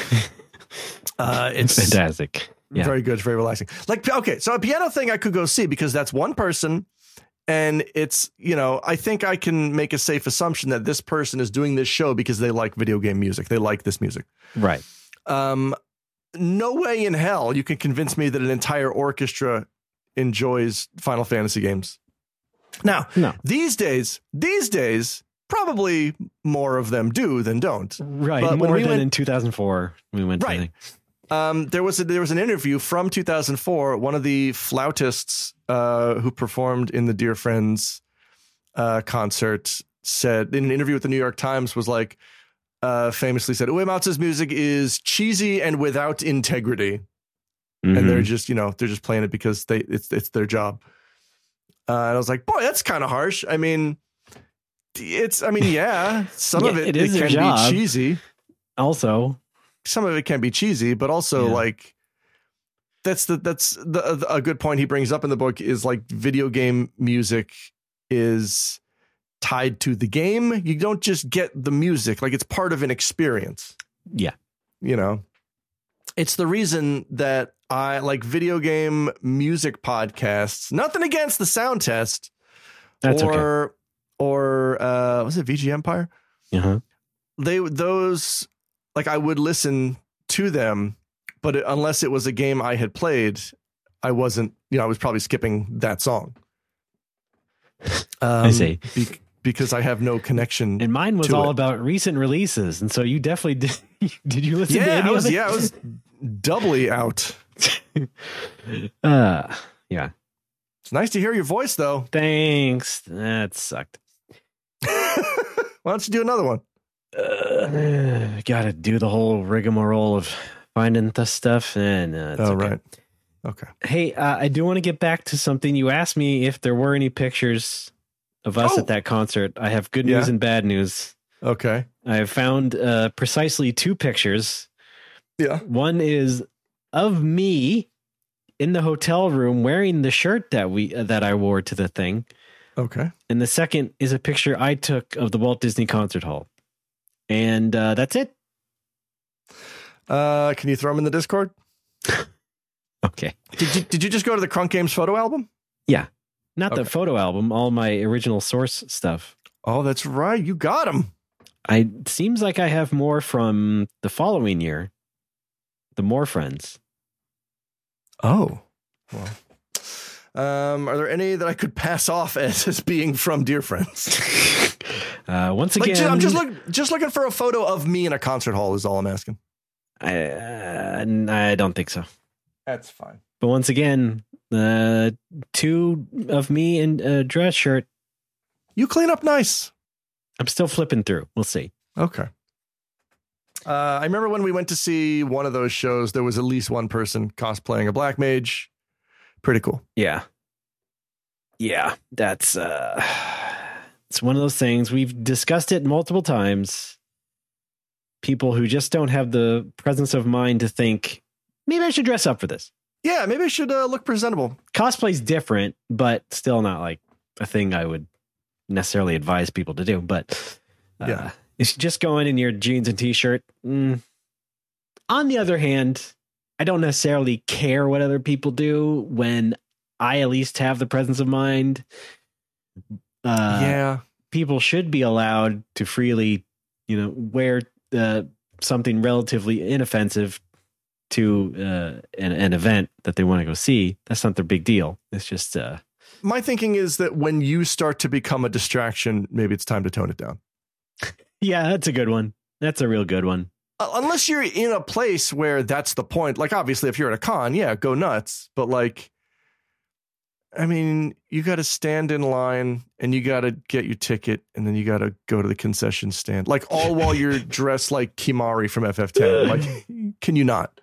It's fantastic. Yeah. Very good. It's very relaxing. So a piano thing I could go see, because that's one person, and it's, I think I can make a safe assumption that this person is doing this show because they like video game music. They like this music. Right. No way in hell you can convince me that an entire orchestra enjoys Final Fantasy games. Now, these days, probably more of them do than don't. Right. But more than in 2004, we went to. Right. There was an interview from 2004. One of the flautists who performed in the Dear Friends concert said in an interview with the New York Times famously said, Uematsu's music is cheesy and without integrity. And they're just playing it because it's their job. And I was like, boy, that's kind of harsh. I mean, some of it can be cheesy. Also, some of it can be cheesy, but also that's a good point he brings up in the book is video game music is tied to the game. You don't just get the music, it's part of an experience. Yeah. It's the reason that I like video game music podcasts. Nothing against the Sound Test. That's or was it VG Empire? Uh-huh. I would listen to them, but unless it was a game I had played, I wasn't, I was probably skipping that song. I see. Because I have no connection. And mine was all about recent releases. And so you definitely did. Did you listen to any of it? I was doubly out. Yeah. It's nice to hear your voice, though. Thanks. That sucked. Why don't you do another one? Gotta do the whole rigmarole of finding the stuff. And right. Okay. Hey, I do want to get back to something. You asked me if there were any pictures of us at that concert. I have good news and bad news. Okay. I have found precisely 2 pictures. Yeah. One is of me in the hotel room wearing the shirt that I wore to the thing. Okay. And the second is a picture I took of the Walt Disney Concert Hall. And that's it. Can you throw them in the Discord? Okay. Did you just go to the Crunk Games photo album? Yeah. Not the photo album, all my original source stuff. Oh, that's right. You got them. It seems like I have more from the following year. The More Friends. Oh. Well. Are there any that I could pass off as being from Dear Friends? Once again, I'm just looking for a photo of me in a concert hall is all I'm asking. I don't think so. That's fine. But once again, 2 of me in a dress shirt. You clean up nice. I'm still flipping through. We'll see. Okay. I remember when we went to see one of those shows, there was at least one person cosplaying a black mage. Pretty cool. Yeah. Yeah, that's it's one of those things. We've discussed it multiple times. People who just don't have the presence of mind to think, maybe I should dress up for this. Yeah, maybe I should look presentable. Cosplay's different, but still not like a thing I would necessarily advise people to do. But yeah, if you just go in your jeans and t-shirt. On the other hand, I don't necessarily care what other people do when I at least have the presence of mind. Yeah, people should be allowed to freely, wear something relatively inoffensive to an event that they want to go see. That's not their big deal. It's just my thinking is that when you start to become a distraction, maybe it's time to tone it down. Yeah, that's a good one. That's a real good one. Unless you're in a place where that's the point. Like, obviously, if you're at a con, yeah, go nuts. But like, I mean, you got to stand in line and you got to get your ticket and then you got to go to the concession stand. Like, all while you're dressed like Kimari from FF10. Like, can you not?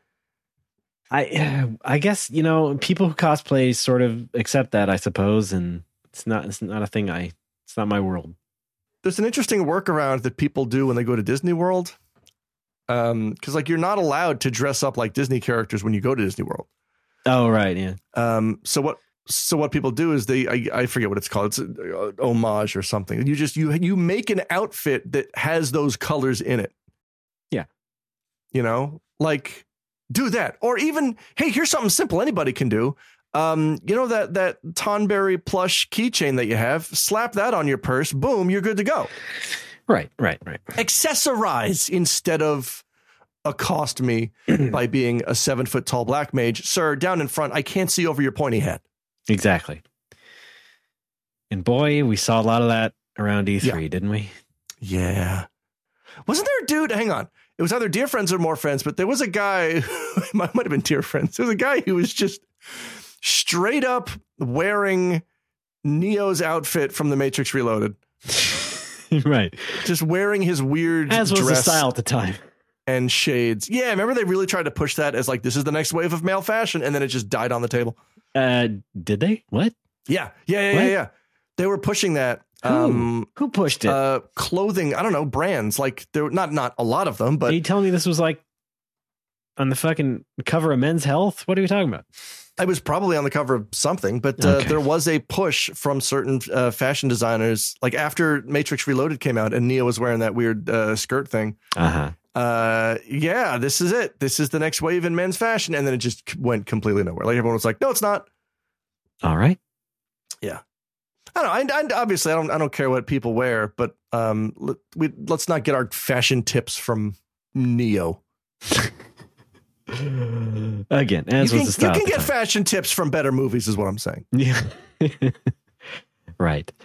I guess, people who cosplay sort of accept that, I suppose. And it's not a thing it's not my world. There's an interesting workaround that people do when they go to Disney World. Because like you're not allowed to dress up like Disney characters when you go to Disney World. Oh, right. Yeah. So what people do is I forget what it's called. It's a homage or something. You make an outfit that has those colors in it. Yeah. Like do that. Or even, hey, here's something simple anybody can do. That Tonberry plush keychain that you have, slap that on your purse. Boom, you're good to go. Right. Accessorize instead of accost me by being a 7-foot tall black mage. Sir, down in front, I can't see over your pointy hat. Exactly. And boy, we saw a lot of that around E3, didn't we? Yeah. Wasn't there a dude? Hang on. It was either Dear Friends or More Friends, but there was a guy, might have been Dear Friends. There was a guy who was just straight up wearing Neo's outfit from The Matrix Reloaded. Right. Just wearing his weird as was dress the style at the time. And shades. Yeah, remember they really tried to push that as like, this is the next wave of male fashion, and then it just died on the table. Did they? What? Yeah. They were pushing that. Who pushed it? Clothing, I don't know, brands. Like there were not a lot of them, but are you telling me this was like on the fucking cover of Men's Health? What are we talking about? I was probably on the cover of something, but Okay. there was a push from certain fashion designers, like after Matrix Reloaded came out and Neo was wearing that weird skirt thing. Yeah, this is it. This is the next wave in men's fashion. And then it just went completely nowhere. Like everyone was like, no, it's not. All right. Yeah. I don't know. Obviously, I don't care what people wear, but let's not get our fashion tips from Neo. Again, as was the style. You can get fashion tips from better movies, is what I'm saying. Yeah. Right.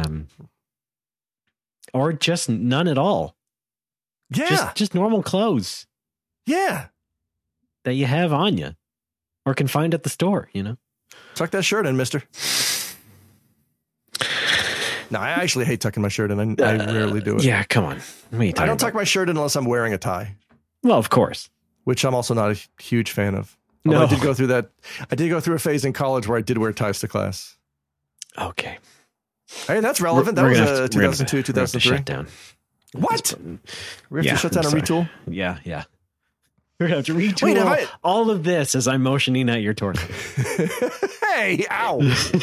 Or just none at all. Yeah. Just normal clothes. Yeah. That you have on you or can find at the store, Tuck that shirt in, mister. No, I actually hate tucking my shirt in. I rarely do it. Yeah, come on. I don't tuck my shirt in unless I'm wearing a tie. Well, of course. Which I'm also not a huge fan of. No. I did go through that. I did go through a phase in college where I did wear ties to class. Okay. Hey, that's relevant. That was 2002, 2003. Shut down. What? We have to shut down and retool? Yeah. We're going to have to retool all of this as I'm motioning at your torso. Hey, ow.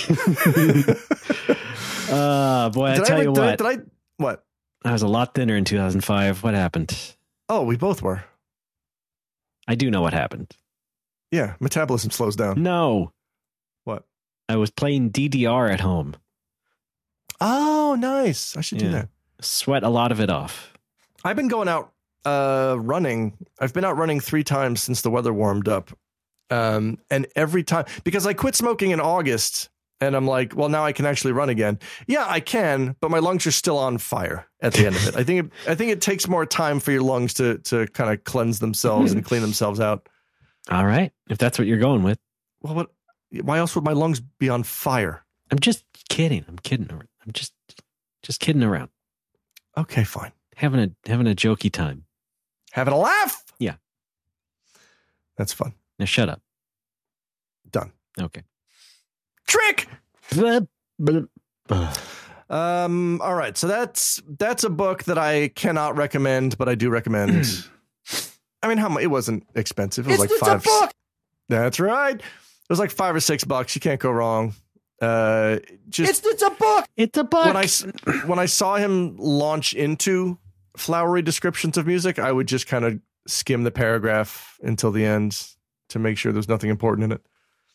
Boy, I tell you what. What? I was a lot thinner in 2005. What happened? Oh, we both were. I do know what happened. Yeah, metabolism slows down. No. What? I was playing DDR at home. Oh, nice. I should do that. Sweat a lot of it off. I've been going out running. I've been out running 3 times since the weather warmed up. And every time, because I quit smoking in August, and I'm like, well, now I can actually run again. Yeah, I can, but my lungs are still on fire at the end of it. I think it takes more time for your lungs to kind of cleanse themselves and clean themselves out. All right, if that's what you're going with. Well, what? Why else would my lungs be on fire? I'm just kidding. I'm kidding. I'm just kidding around. Okay, fine. Having a jokey time. Having a laugh? Yeah. That's fun. Now shut up. Done. Okay. Trick! All All right. So that's a book that I cannot recommend, but I do recommend. I mean, how much? It wasn't expensive. It was It's like a book. That's right. It was like $5 or $6. You can't go wrong. Just It's a book. It's a book. when I saw him launch into flowery descriptions of music, I would just kind of skim the paragraph until the end to make sure there's nothing important in it.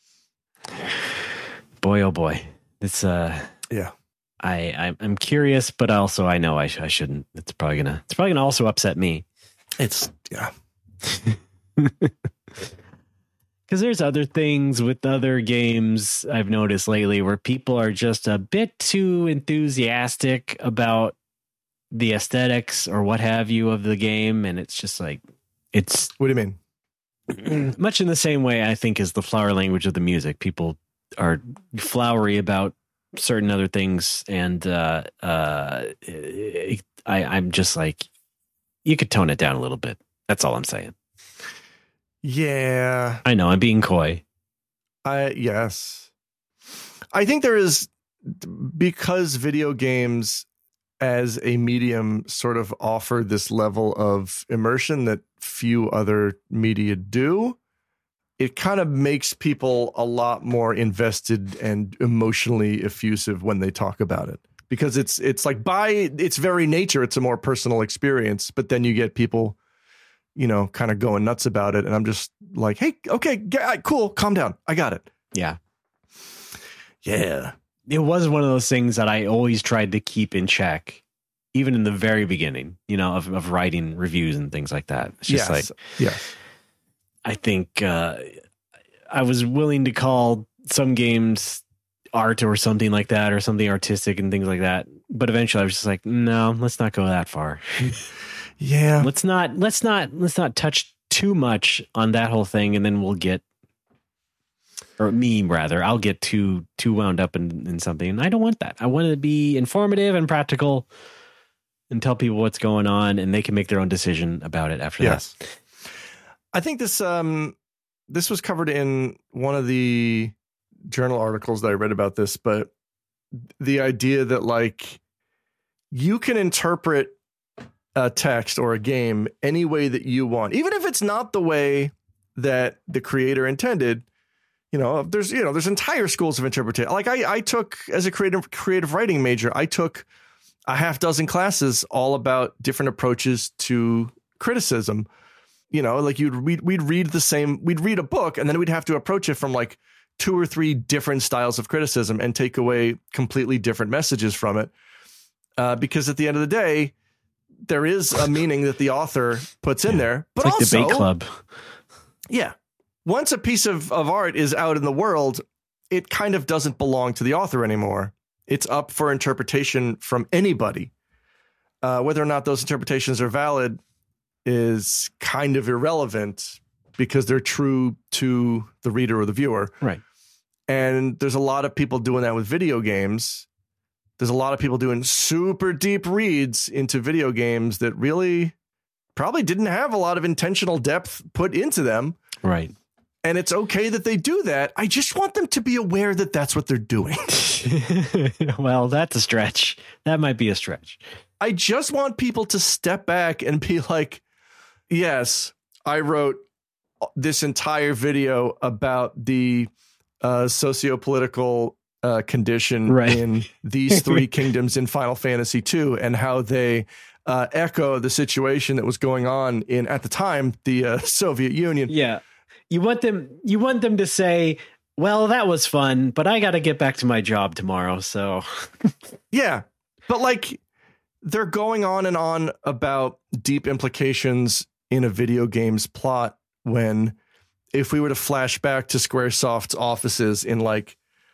Boy, oh boy. It's Yeah. I'm curious, but also I know I shouldn't. It's probably gonna also upset me. It's yeah. Because there's other things with other games I've noticed lately where people are just a bit too enthusiastic about the aesthetics or what have you of the game. And it's just like, it's What do you mean? much in the same way, I think, as the flower language of the music. People are flowery about certain other things. And I'm just like, you could tone it down a little bit. That's all I'm saying. Yeah. I know I'm being coy. Yes. I think there is, because video games as a medium sort of offer this level of immersion that few other media do. It kind of makes people a lot more invested and emotionally effusive when they talk about it, because it's like by its very nature, it's a more personal experience. But then you get people, kind of going nuts about it. And I'm just like, hey, okay, cool. Calm down. I got it. Yeah. Yeah. It was one of those things that I always tried to keep in check, even in the very beginning, of writing reviews and things like that. It's just yes. I think I was willing to call some games art or something like that, or something artistic and things like that. But eventually I was just like, no, let's not go that far. Yeah. Let's not touch too much on that whole thing. And then I'll get too wound up in something. And I don't want that. I want it to be informative and practical and tell people what's going on, and they can make their own decision about it after that. I think this was covered in one of the journal articles that I read about this, but the idea that like you can interpret a text or a game any way that you want, even if it's not the way that the creator intended. There's entire schools of interpretation. Like I took, as a creative writing major, I took a half dozen classes all about different approaches to criticism. Like we'd read a book, and then we'd have to approach it from like 2 or 3 different styles of criticism and take away completely different messages from it. Because at the end of the day, there is a meaning that the author puts in there, but it's like also debate club. Yeah. Once a piece of art is out in the world, it kind of doesn't belong to the author anymore. It's up for interpretation from anybody. Whether or not those interpretations are valid is kind of irrelevant, because they're true to the reader or the viewer. Right. And there's a lot of people doing that with video games. There's a lot of people doing super deep reads into video games that really probably didn't have a lot of intentional depth put into them. Right. And it's okay that they do that. I just want them to be aware that that's what they're doing. Well, that's a stretch. That might be a stretch. I just want people to step back and be like, yes, I wrote this entire video about the socio-political condition in these 3 kingdoms in Final Fantasy II, and how they echo the situation that was going on in, at the time, the Soviet Union. Yeah. You want them to say, well, that was fun, but I got to get back to my job tomorrow. So yeah, but like they're going on and on about deep implications in a video game's plot, when if we were to flash back to Squaresoft's offices in like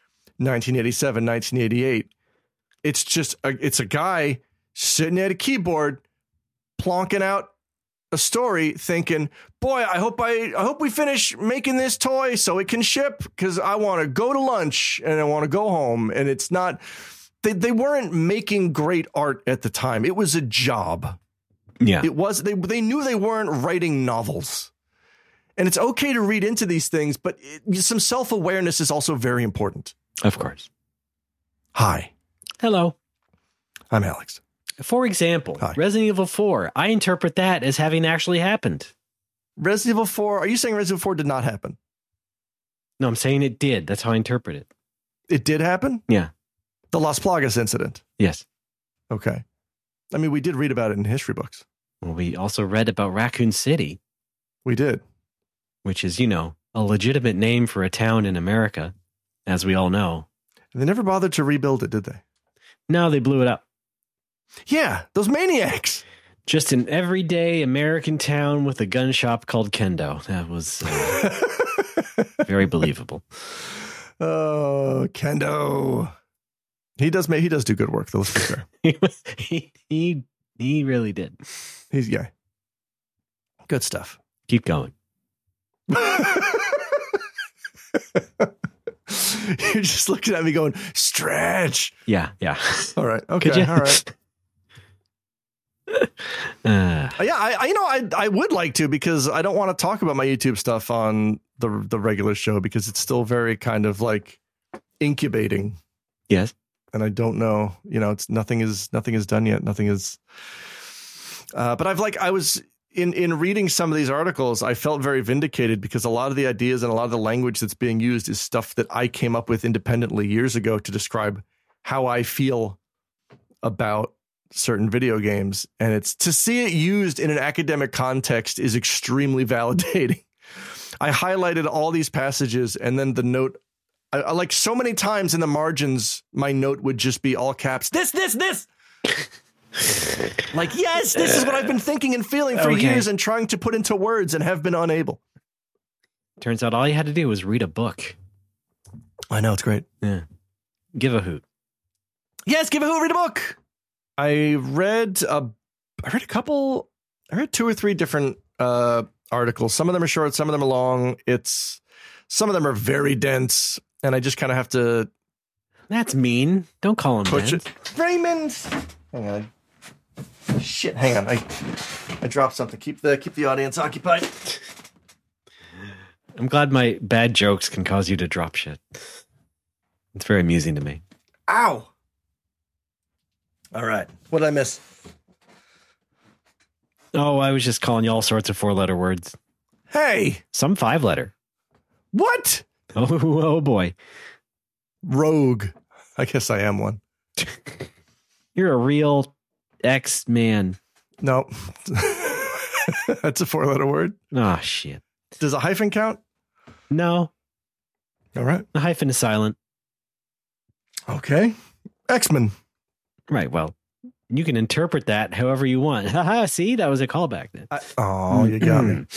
1987, 1988, it's just it's a guy sitting at a keyboard plonking out a story, thinking, boy, I hope we finish making this toy so it can ship, because I want to go to lunch and I want to go home. And it's not, they weren't making great art at the time. It was a job. Yeah. It was they knew they weren't writing novels. And it's okay to read into these things, but some self-awareness is also very important. Of course. Hi, Hello. I'm Alex. For example, Hi. Resident Evil 4, I interpret that as having actually happened. Resident Evil 4, are you saying Resident Evil 4 did not happen? No, I'm saying it did. That's how I interpret it. It did happen? Yeah. The Las Plagas incident. Yes. Okay. I mean, we did read about it in history books. Well, we also read about Raccoon City, We did. which is, a legitimate name for a town in America, as we all know. And they never bothered to rebuild it, did they? No, they blew it up. Yeah, those maniacs. Just an everyday American town with a gun shop called Kendo. That was very believable. Oh, Kendo. He does do good work, though, let's be fair. he really did. He's good stuff. Keep going. You're just looking at me going, stretch. Yeah. All right. Okay. Could you? All right. Uh, I would like to, because I don't want to talk about my YouTube stuff on the regular show, because it's still very kind of like incubating. yes. And I don't know, it's nothing is done yet. Nothing is. But I was in reading some of these articles, I felt very vindicated, because a lot of the ideas and a lot of the language that's being used is stuff that I came up with independently years ago to describe how I feel about certain video games. And it's to see it used in an academic context is extremely validating. I highlighted all these passages, and then the note, I like so many times in the margins, my note would just be all caps. This. Like, yes, this is what I've been thinking and feeling for years and trying to put into words and have been unable. Turns out all you had to do was read a book. I know, it's great. Yeah. Give a hoot. Yes, give a hoot, read a book. I read a couple, I read 2 or 3 different articles. Some of them are short, some of them are long. Some of them are very dense, and I just kind of have to That's mean. Don't call him push that. it. Raymond! Hang on. Shit, hang on. I dropped something. Keep the audience occupied. I'm glad my bad jokes can cause you to drop shit. It's very amusing to me. Ow! All right. What did I miss? Oh, I was just calling you all sorts of 4-letter words. Hey! Some 5-letter. What? Oh boy. Rogue. I guess I am one. You're a real X-man. No. That's a 4-letter word. Oh, shit. Does a hyphen count? No. All right. The hyphen is silent. Okay. X-Men. Right, well, you can interpret that however you want. Haha, see? That was a callback then. You got me.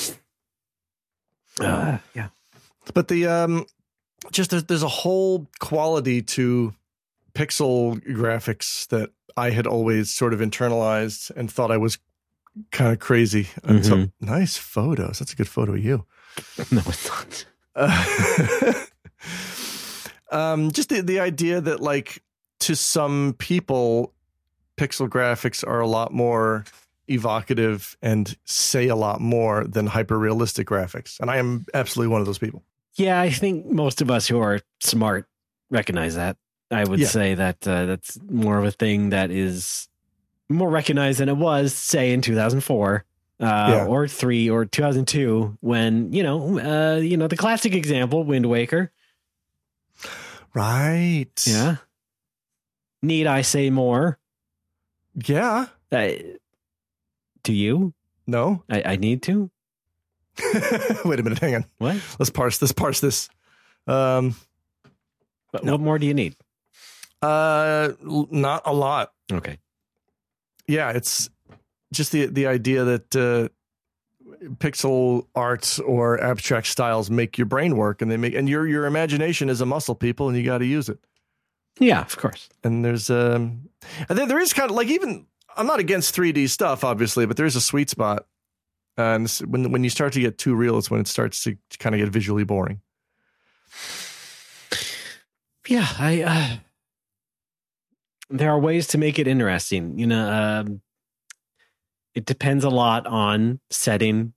Yeah. But the just there's a whole quality to pixel graphics that I had always sort of internalized and thought I was kind of crazy until nice photos. That's a good photo of you. No, it's not. Just the idea that, like, to some people, pixel graphics are a lot more evocative and say a lot more than hyper realistic graphics. And I am absolutely one of those people. Yeah, I think most of us who are smart recognize that. I would say that that's more of a thing that is more recognized than it was, say, in 2004 or 3 or 2002, when, the classic example, Wind Waker. Right. Yeah. Need I say more? Yeah. Do you? No. I need to? Wait a minute. Hang on. What? Let's parse this. What more do you need? Not a lot. Okay. Yeah, it's just the idea that pixel art or abstract styles make your brain work, and your imagination is a muscle, people, and you got to use it. Yeah, of course. And there's and then there is kind of like, even I'm not against 3D stuff, obviously, but there's a sweet spot. And when you start to get too real, it's when it starts to kind of get visually boring. Yeah, there are ways to make it interesting. it depends a lot on setting.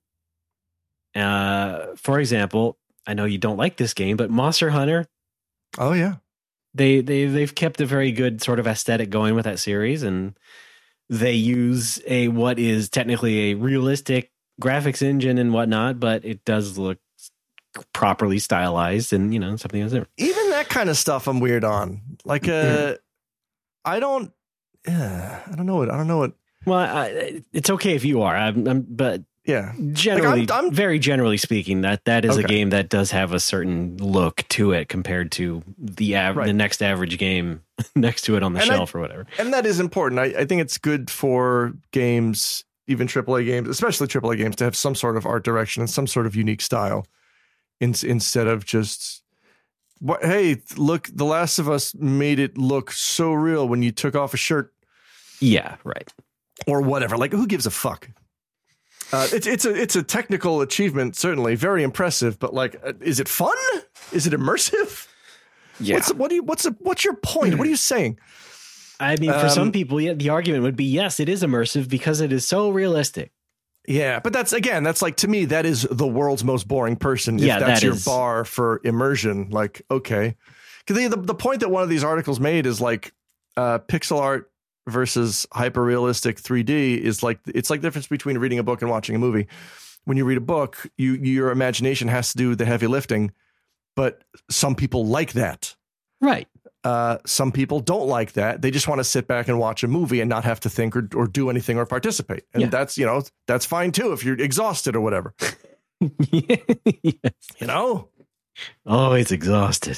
For example, I know you don't like this game, but Monster Hunter, Oh yeah. they've kept a very good sort of aesthetic going with that series, and they use what is technically a realistic graphics engine and whatnot, but it does look properly stylized and something else. Even that kind of stuff I'm weird on. Like I don't know what. Well, it's okay if you are. But Yeah. generally, Like, I'm very generally speaking, that is a Okay. game that does have a certain look to it compared to the next average game next to it on the shelf or whatever. and that is important. I think it's good for games, even AAA games, especially AAA games, to have some sort of art direction and some sort of unique style instead of just, hey, look, The Last of Us made it look so real when you took off a shirt Yeah, right. or whatever. Like, who gives a fuck? It's a technical achievement, certainly very impressive, but like, is it fun? Is it immersive? Yeah. What's your point? What are you saying? I mean, for some people, the argument would be, yes, it is immersive because it is so realistic. Yeah, but that's like, to me, that is the world's most boring person. If Yeah, that's that your is. bar for immersion. Like, okay, because the point that one of these articles made is like pixel art versus hyper realistic 3D is like, it's like the difference between reading a book and watching a movie. When you read a book, your imagination has to do the heavy lifting, but some people like that. Right. Some people don't like that. They just want to sit back and watch a movie and not have to think or do anything or participate. And Yeah. that's fine too if you're exhausted or whatever. Yes. Always exhausted.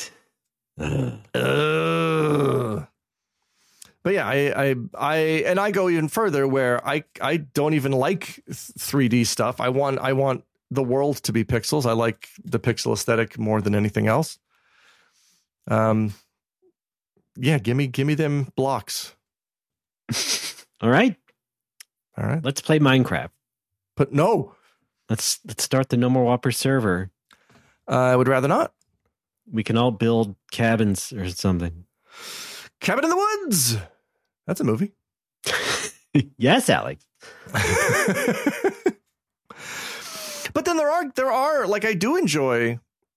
But yeah, I go even further where I don't even like 3D stuff. I want the world to be pixels. I like the pixel aesthetic more than anything else. Yeah, give me them blocks. All right. Let's Let's play Minecraft. But no, Let's start the No More Whopper server. I would rather not. We can all build cabins or something. Cabin in the Woods. That's a movie. Yes, Alex. But then there are like, I do enjoy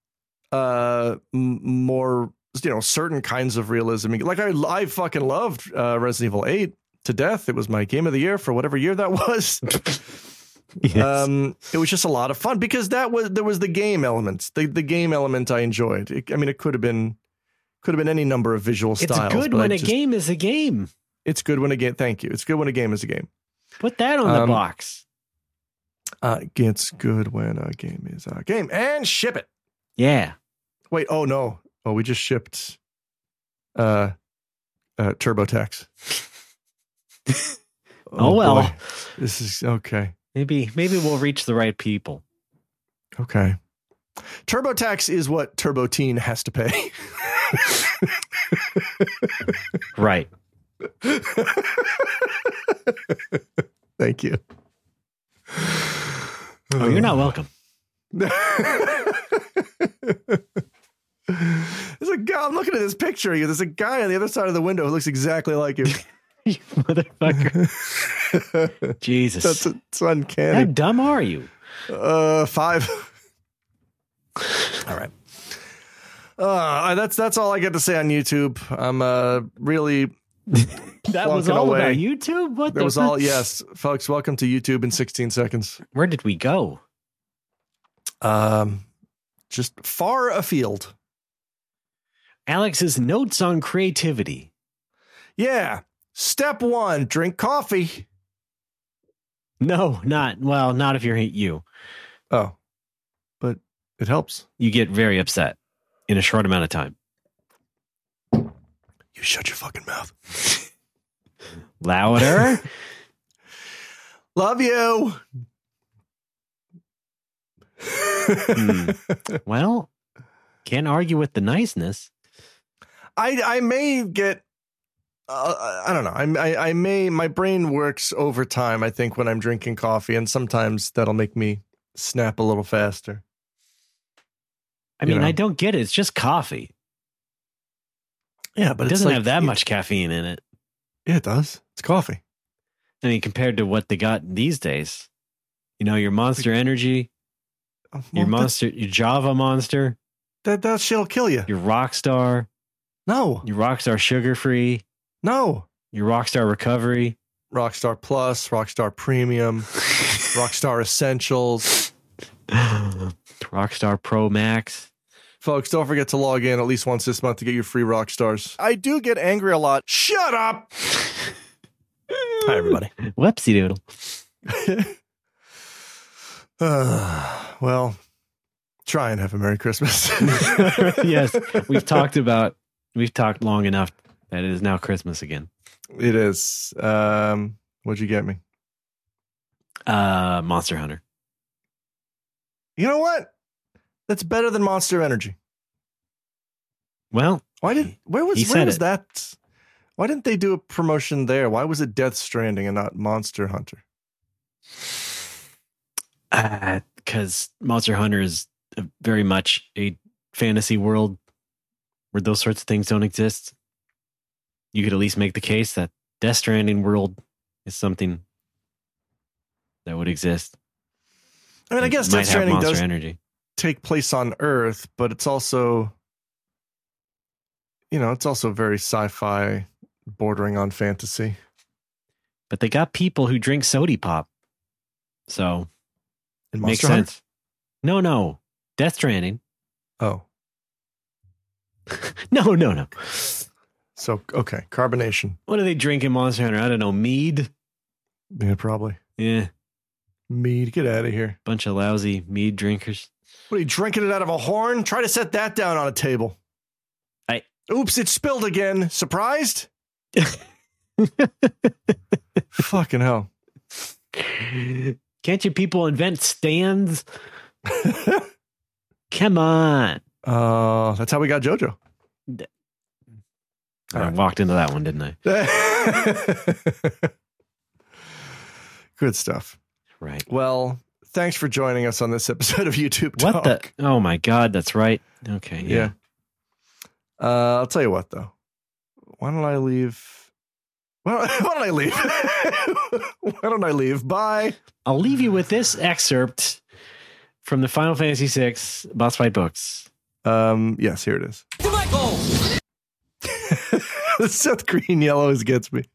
more, certain kinds of realism. Like I fucking loved Resident Evil 8 to death. It was my game of the year for whatever year that was. Yes. It was just a lot of fun because there was the game elements. The game element I enjoyed. It could have been any number of visual styles. It's good when a game is a game. It's good when a game. Thank you. It's good when a game is a game. Put that on the box. It's good when a game is a game, and ship it. Yeah. Wait. Oh no. Oh, we just shipped TurboTax. Oh, well. Boy. This is okay. Maybe we'll reach the right people. Okay. TurboTax is what Turbo Teen has to pay. Right. Thank you. Oh, you're not welcome. There's a guy. I'm looking at this picture of you. There's a guy on the other side of the window who looks exactly like you. You motherfucker. Jesus. It's uncanny. How dumb are you? 5. All right. That's all I get to say on YouTube. I'm really That was plunking all away. about YouTube? What That the was all. Yes, folks. Welcome to YouTube in 16 seconds. Where did we go? Just far afield. Alex's notes on creativity. Yeah. Step 1: drink coffee. No, not if you're you. Oh, but it helps. You get very upset in a short amount of time. You shut your fucking mouth. Louder. Love you. Well, can't argue with the niceness. I may get. I don't know. I may. My brain works overtime. I think when I'm drinking coffee, and sometimes that'll make me snap a little faster. I mean, I don't get it. It's just coffee. Yeah, but It doesn't have that much caffeine in it. Yeah, it does. It's coffee. I mean, compared to what they got these days, your Monster Energy, your Java Monster, that shit'll kill you. your Rockstar, No, your Rockstar Sugar Free, no. your Rockstar Recovery, Rockstar Plus, Rockstar Premium, Rockstar Essentials. Rockstar Pro Max. Folks, don't forget to log in at least once this month to get your free Rockstars. I do get angry a lot. Shut up! Hi, everybody. Whoopsie doodle. Well, try and have a Merry Christmas. Yes, we've talked long enough that it is now Christmas again. It is. What'd you get me? Monster Hunter. You know what? That's better than Monster Energy. Well, where was that? Why didn't they do a promotion there? Why was it Death Stranding and not Monster Hunter? Because Monster Hunter is very much a fantasy world where those sorts of things don't exist. You could at least make the case that Death Stranding world is something that would exist. I mean, I guess Death Stranding does energy. Take place on Earth, but it's also, it's also very sci-fi, bordering on fantasy. But they got people who drink sody pop, so it makes sense. No, Death Stranding. Oh, no. So okay, carbonation. What do they drink in Monster Hunter? I don't know, mead. Yeah, probably. Yeah, mead. Get out of here. Bunch of lousy mead drinkers. What are you drinking it out of a horn? Try to set that down on a table. Oops, it spilled again. Surprised? Fucking hell. Can't you people invent stands? Come on. That's how we got JoJo. I walked into that one, didn't I? Good stuff. Right. Well, thanks for joining us on this episode of YouTube Talk. What the? Oh my God, that's right. Okay. Yeah. I'll tell you what, though. Why don't I leave? Why don't I leave? Why don't I leave? Bye. I'll leave you with this excerpt from the Final Fantasy VI boss fight books. Yes, here it is. Michael! Seth Green Yellow always gets me.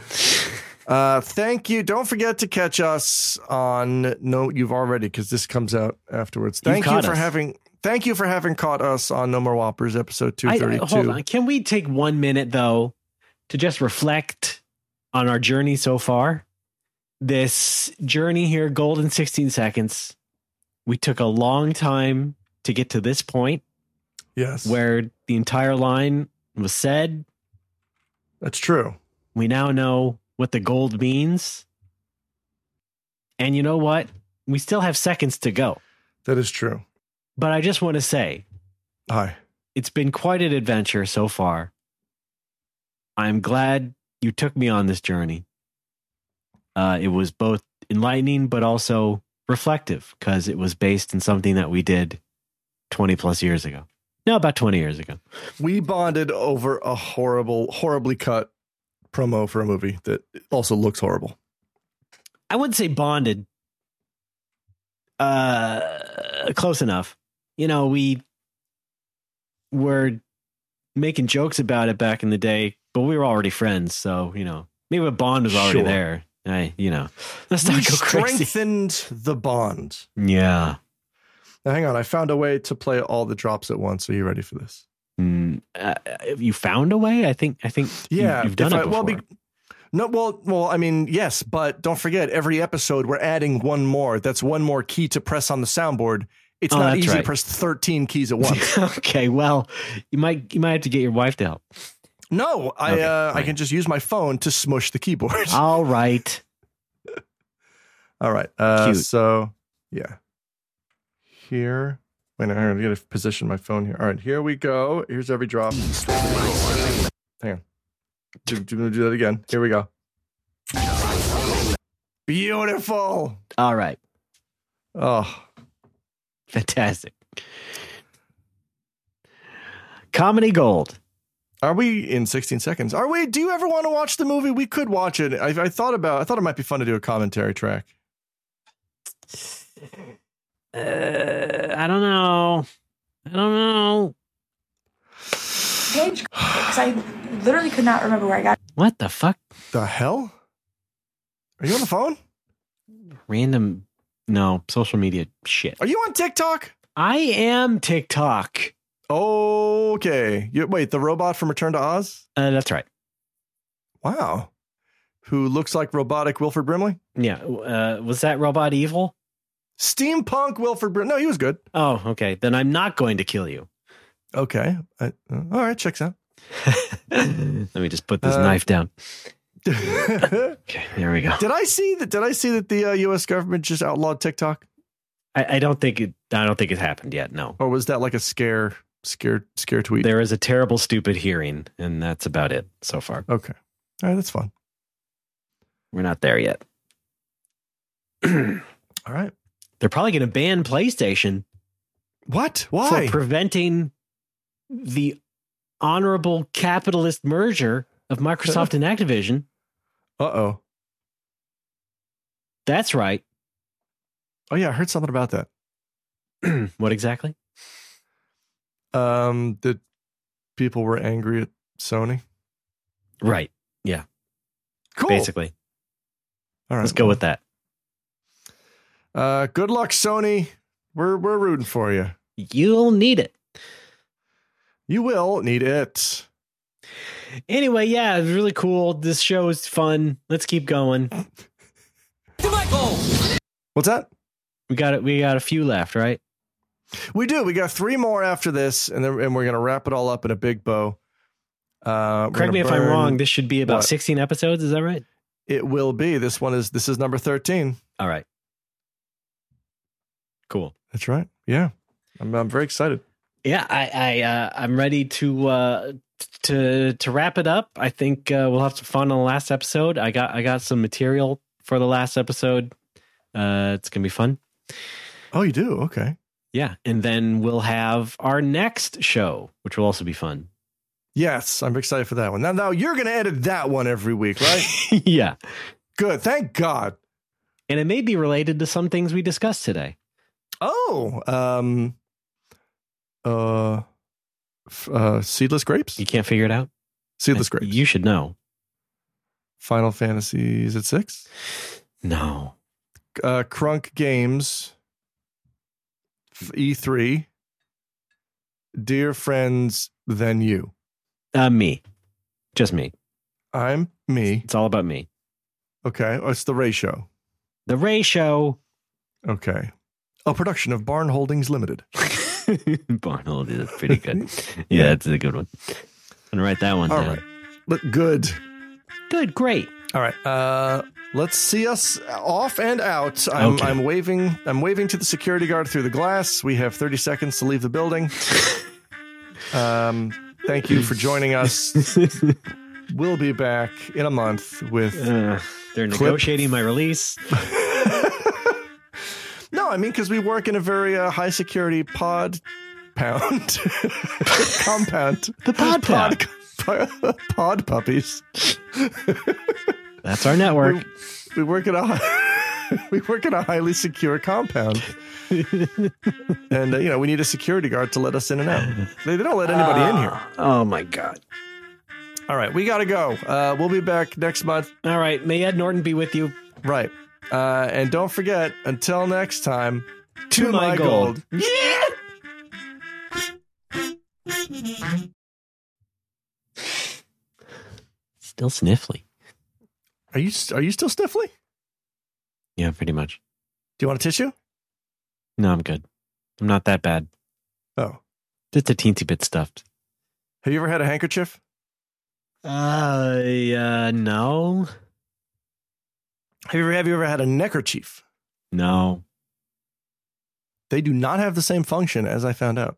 Thank you. Don't forget to catch us on No, you've already, because this comes out afterwards. Thank you for having caught us on No More Whoppers episode 232. Hold on. Can we take 1 minute though to just reflect on our journey so far? This journey here, golden 16 seconds. We took a long time to get to this point. Yes. Where the entire line was said. That's true. We now know what the gold means. And you know what? We still have seconds to go. That is true. But I just want to say, hi. It's been quite an adventure so far. I'm glad you took me on this journey. It was both enlightening, but also reflective because it was based in something that we did 20 plus years ago. No, about 20 years ago. We bonded over a horribly cut promo for a movie that also looks horrible. I wouldn't say bonded. Close enough. We were making jokes about it back in the day, but we were already friends. So, maybe a bond was already there. Let's not go crazy. Strengthened the bond. Yeah. Now, hang on. I found a way to play all the drops at once. Are you ready for this? You found a way? I think. Yeah, you've done it before. I mean, yes, but don't forget, every episode we're adding one more. That's one more key to press on the soundboard. It's not easy to press 13 keys at once. Okay, well, you might have to get your wife to help. No, I can just use my phone to smush the keyboard. All right. All right. So, yeah. Here. Wait, I'm going to position my phone here. All right, here we go. Here's every drop. Hang on. Do you want to do that again? Here we go. Beautiful. All right. Oh. Fantastic. Comedy Gold. Are we in 16 seconds? Are we? Do you ever want to watch the movie? We could watch it. I thought it might be fun to do a commentary track. I don't know. Page, because I literally could not remember where I got. What the fuck? The hell? Are you on the phone? Random. No, social media shit. Are you on TikTok? I am TikTok. Okay. Wait, the robot from Return to Oz? That's right. Wow. Who looks like robotic Wilford Brimley? Yeah. Was that robot evil? Steampunk Wilford Brimley. No, he was good. Oh, okay. Then I'm not going to kill you. Okay. All right. Checks out. Let me just put this knife down. Okay, there we go. Did I see that the U.S. government just outlawed TikTok? I don't think it happened yet. No. Or was that like a scare tweet? There is a terrible, stupid hearing, and that's about it so far. Okay. All right. That's fun. We're not there yet. All right. They're probably going to ban PlayStation. What? Why? For preventing the honorable capitalist merger of Microsoft and Activision. Uh-oh. That's right. Oh, yeah. I heard something about that. What exactly? That people were angry at Sony. Right. Yeah. Cool. Basically. All right. Let's go with that. Good luck, Sony. We're rooting for you. You'll need it. You will need it. Anyway, yeah, it's really cool. This show is fun. Let's keep going. Michael! What's that? We got a few left, right? We do. We got 3 more after this, and we're gonna wrap it all up in a big bow. Correct me if I'm wrong. This should be about 16 episodes. Is that right? It will be. This is number 13. All right. Cool. That's right. Yeah, I'm very excited. Yeah, I'm ready to wrap it up. I think we'll have some fun on the last episode. I got some material for the last episode. It's gonna be fun. Oh, you do? Okay. Yeah, and then we'll have our next show, which will also be fun. Yes, I'm excited for that one. Now you're gonna edit that one every week, right? Yeah. Good. Thank God. And it may be related to some things we discussed today. Oh, seedless grapes? You can't figure it out? Seedless grapes. You should know. Final Fantasy, is it 6? No. Crunk Games, E3, Dear Friends, Then You. Me. Just me. I'm me. It's all about me. Okay. Oh, it's the Ray Show. The Ray Show. Okay. A production of Barn Holdings Limited. Barnhold is pretty good. Yeah, that's a good one. I'm gonna write that one All down. right. Look good. Good, great. All right. Let's see us off and out. Okay. I'm waving to the security guard through the glass. We have 30 seconds to leave the building. Thank you for joining us. We'll be back in a month with they're negotiating my release. No, I mean, because we work in a very high security compound. The pod pound. Pod puppies. That's our network. We work at a highly secure compound. And we need a security guard to let us in and out. They don't let anybody in here. Oh my God. All right, we gotta go. We'll be back next month. All right, may Ed Norton be with you. Right. And don't forget, until next time, to my gold. Yeah. Still sniffly. Are you still sniffly? Yeah, pretty much. Do you want a tissue? No, I'm good. I'm not that bad. Oh. Just a teensy bit stuffed. Have you ever had a handkerchief? No. Have you ever had a neckerchief? No. They do not have the same function, as I found out.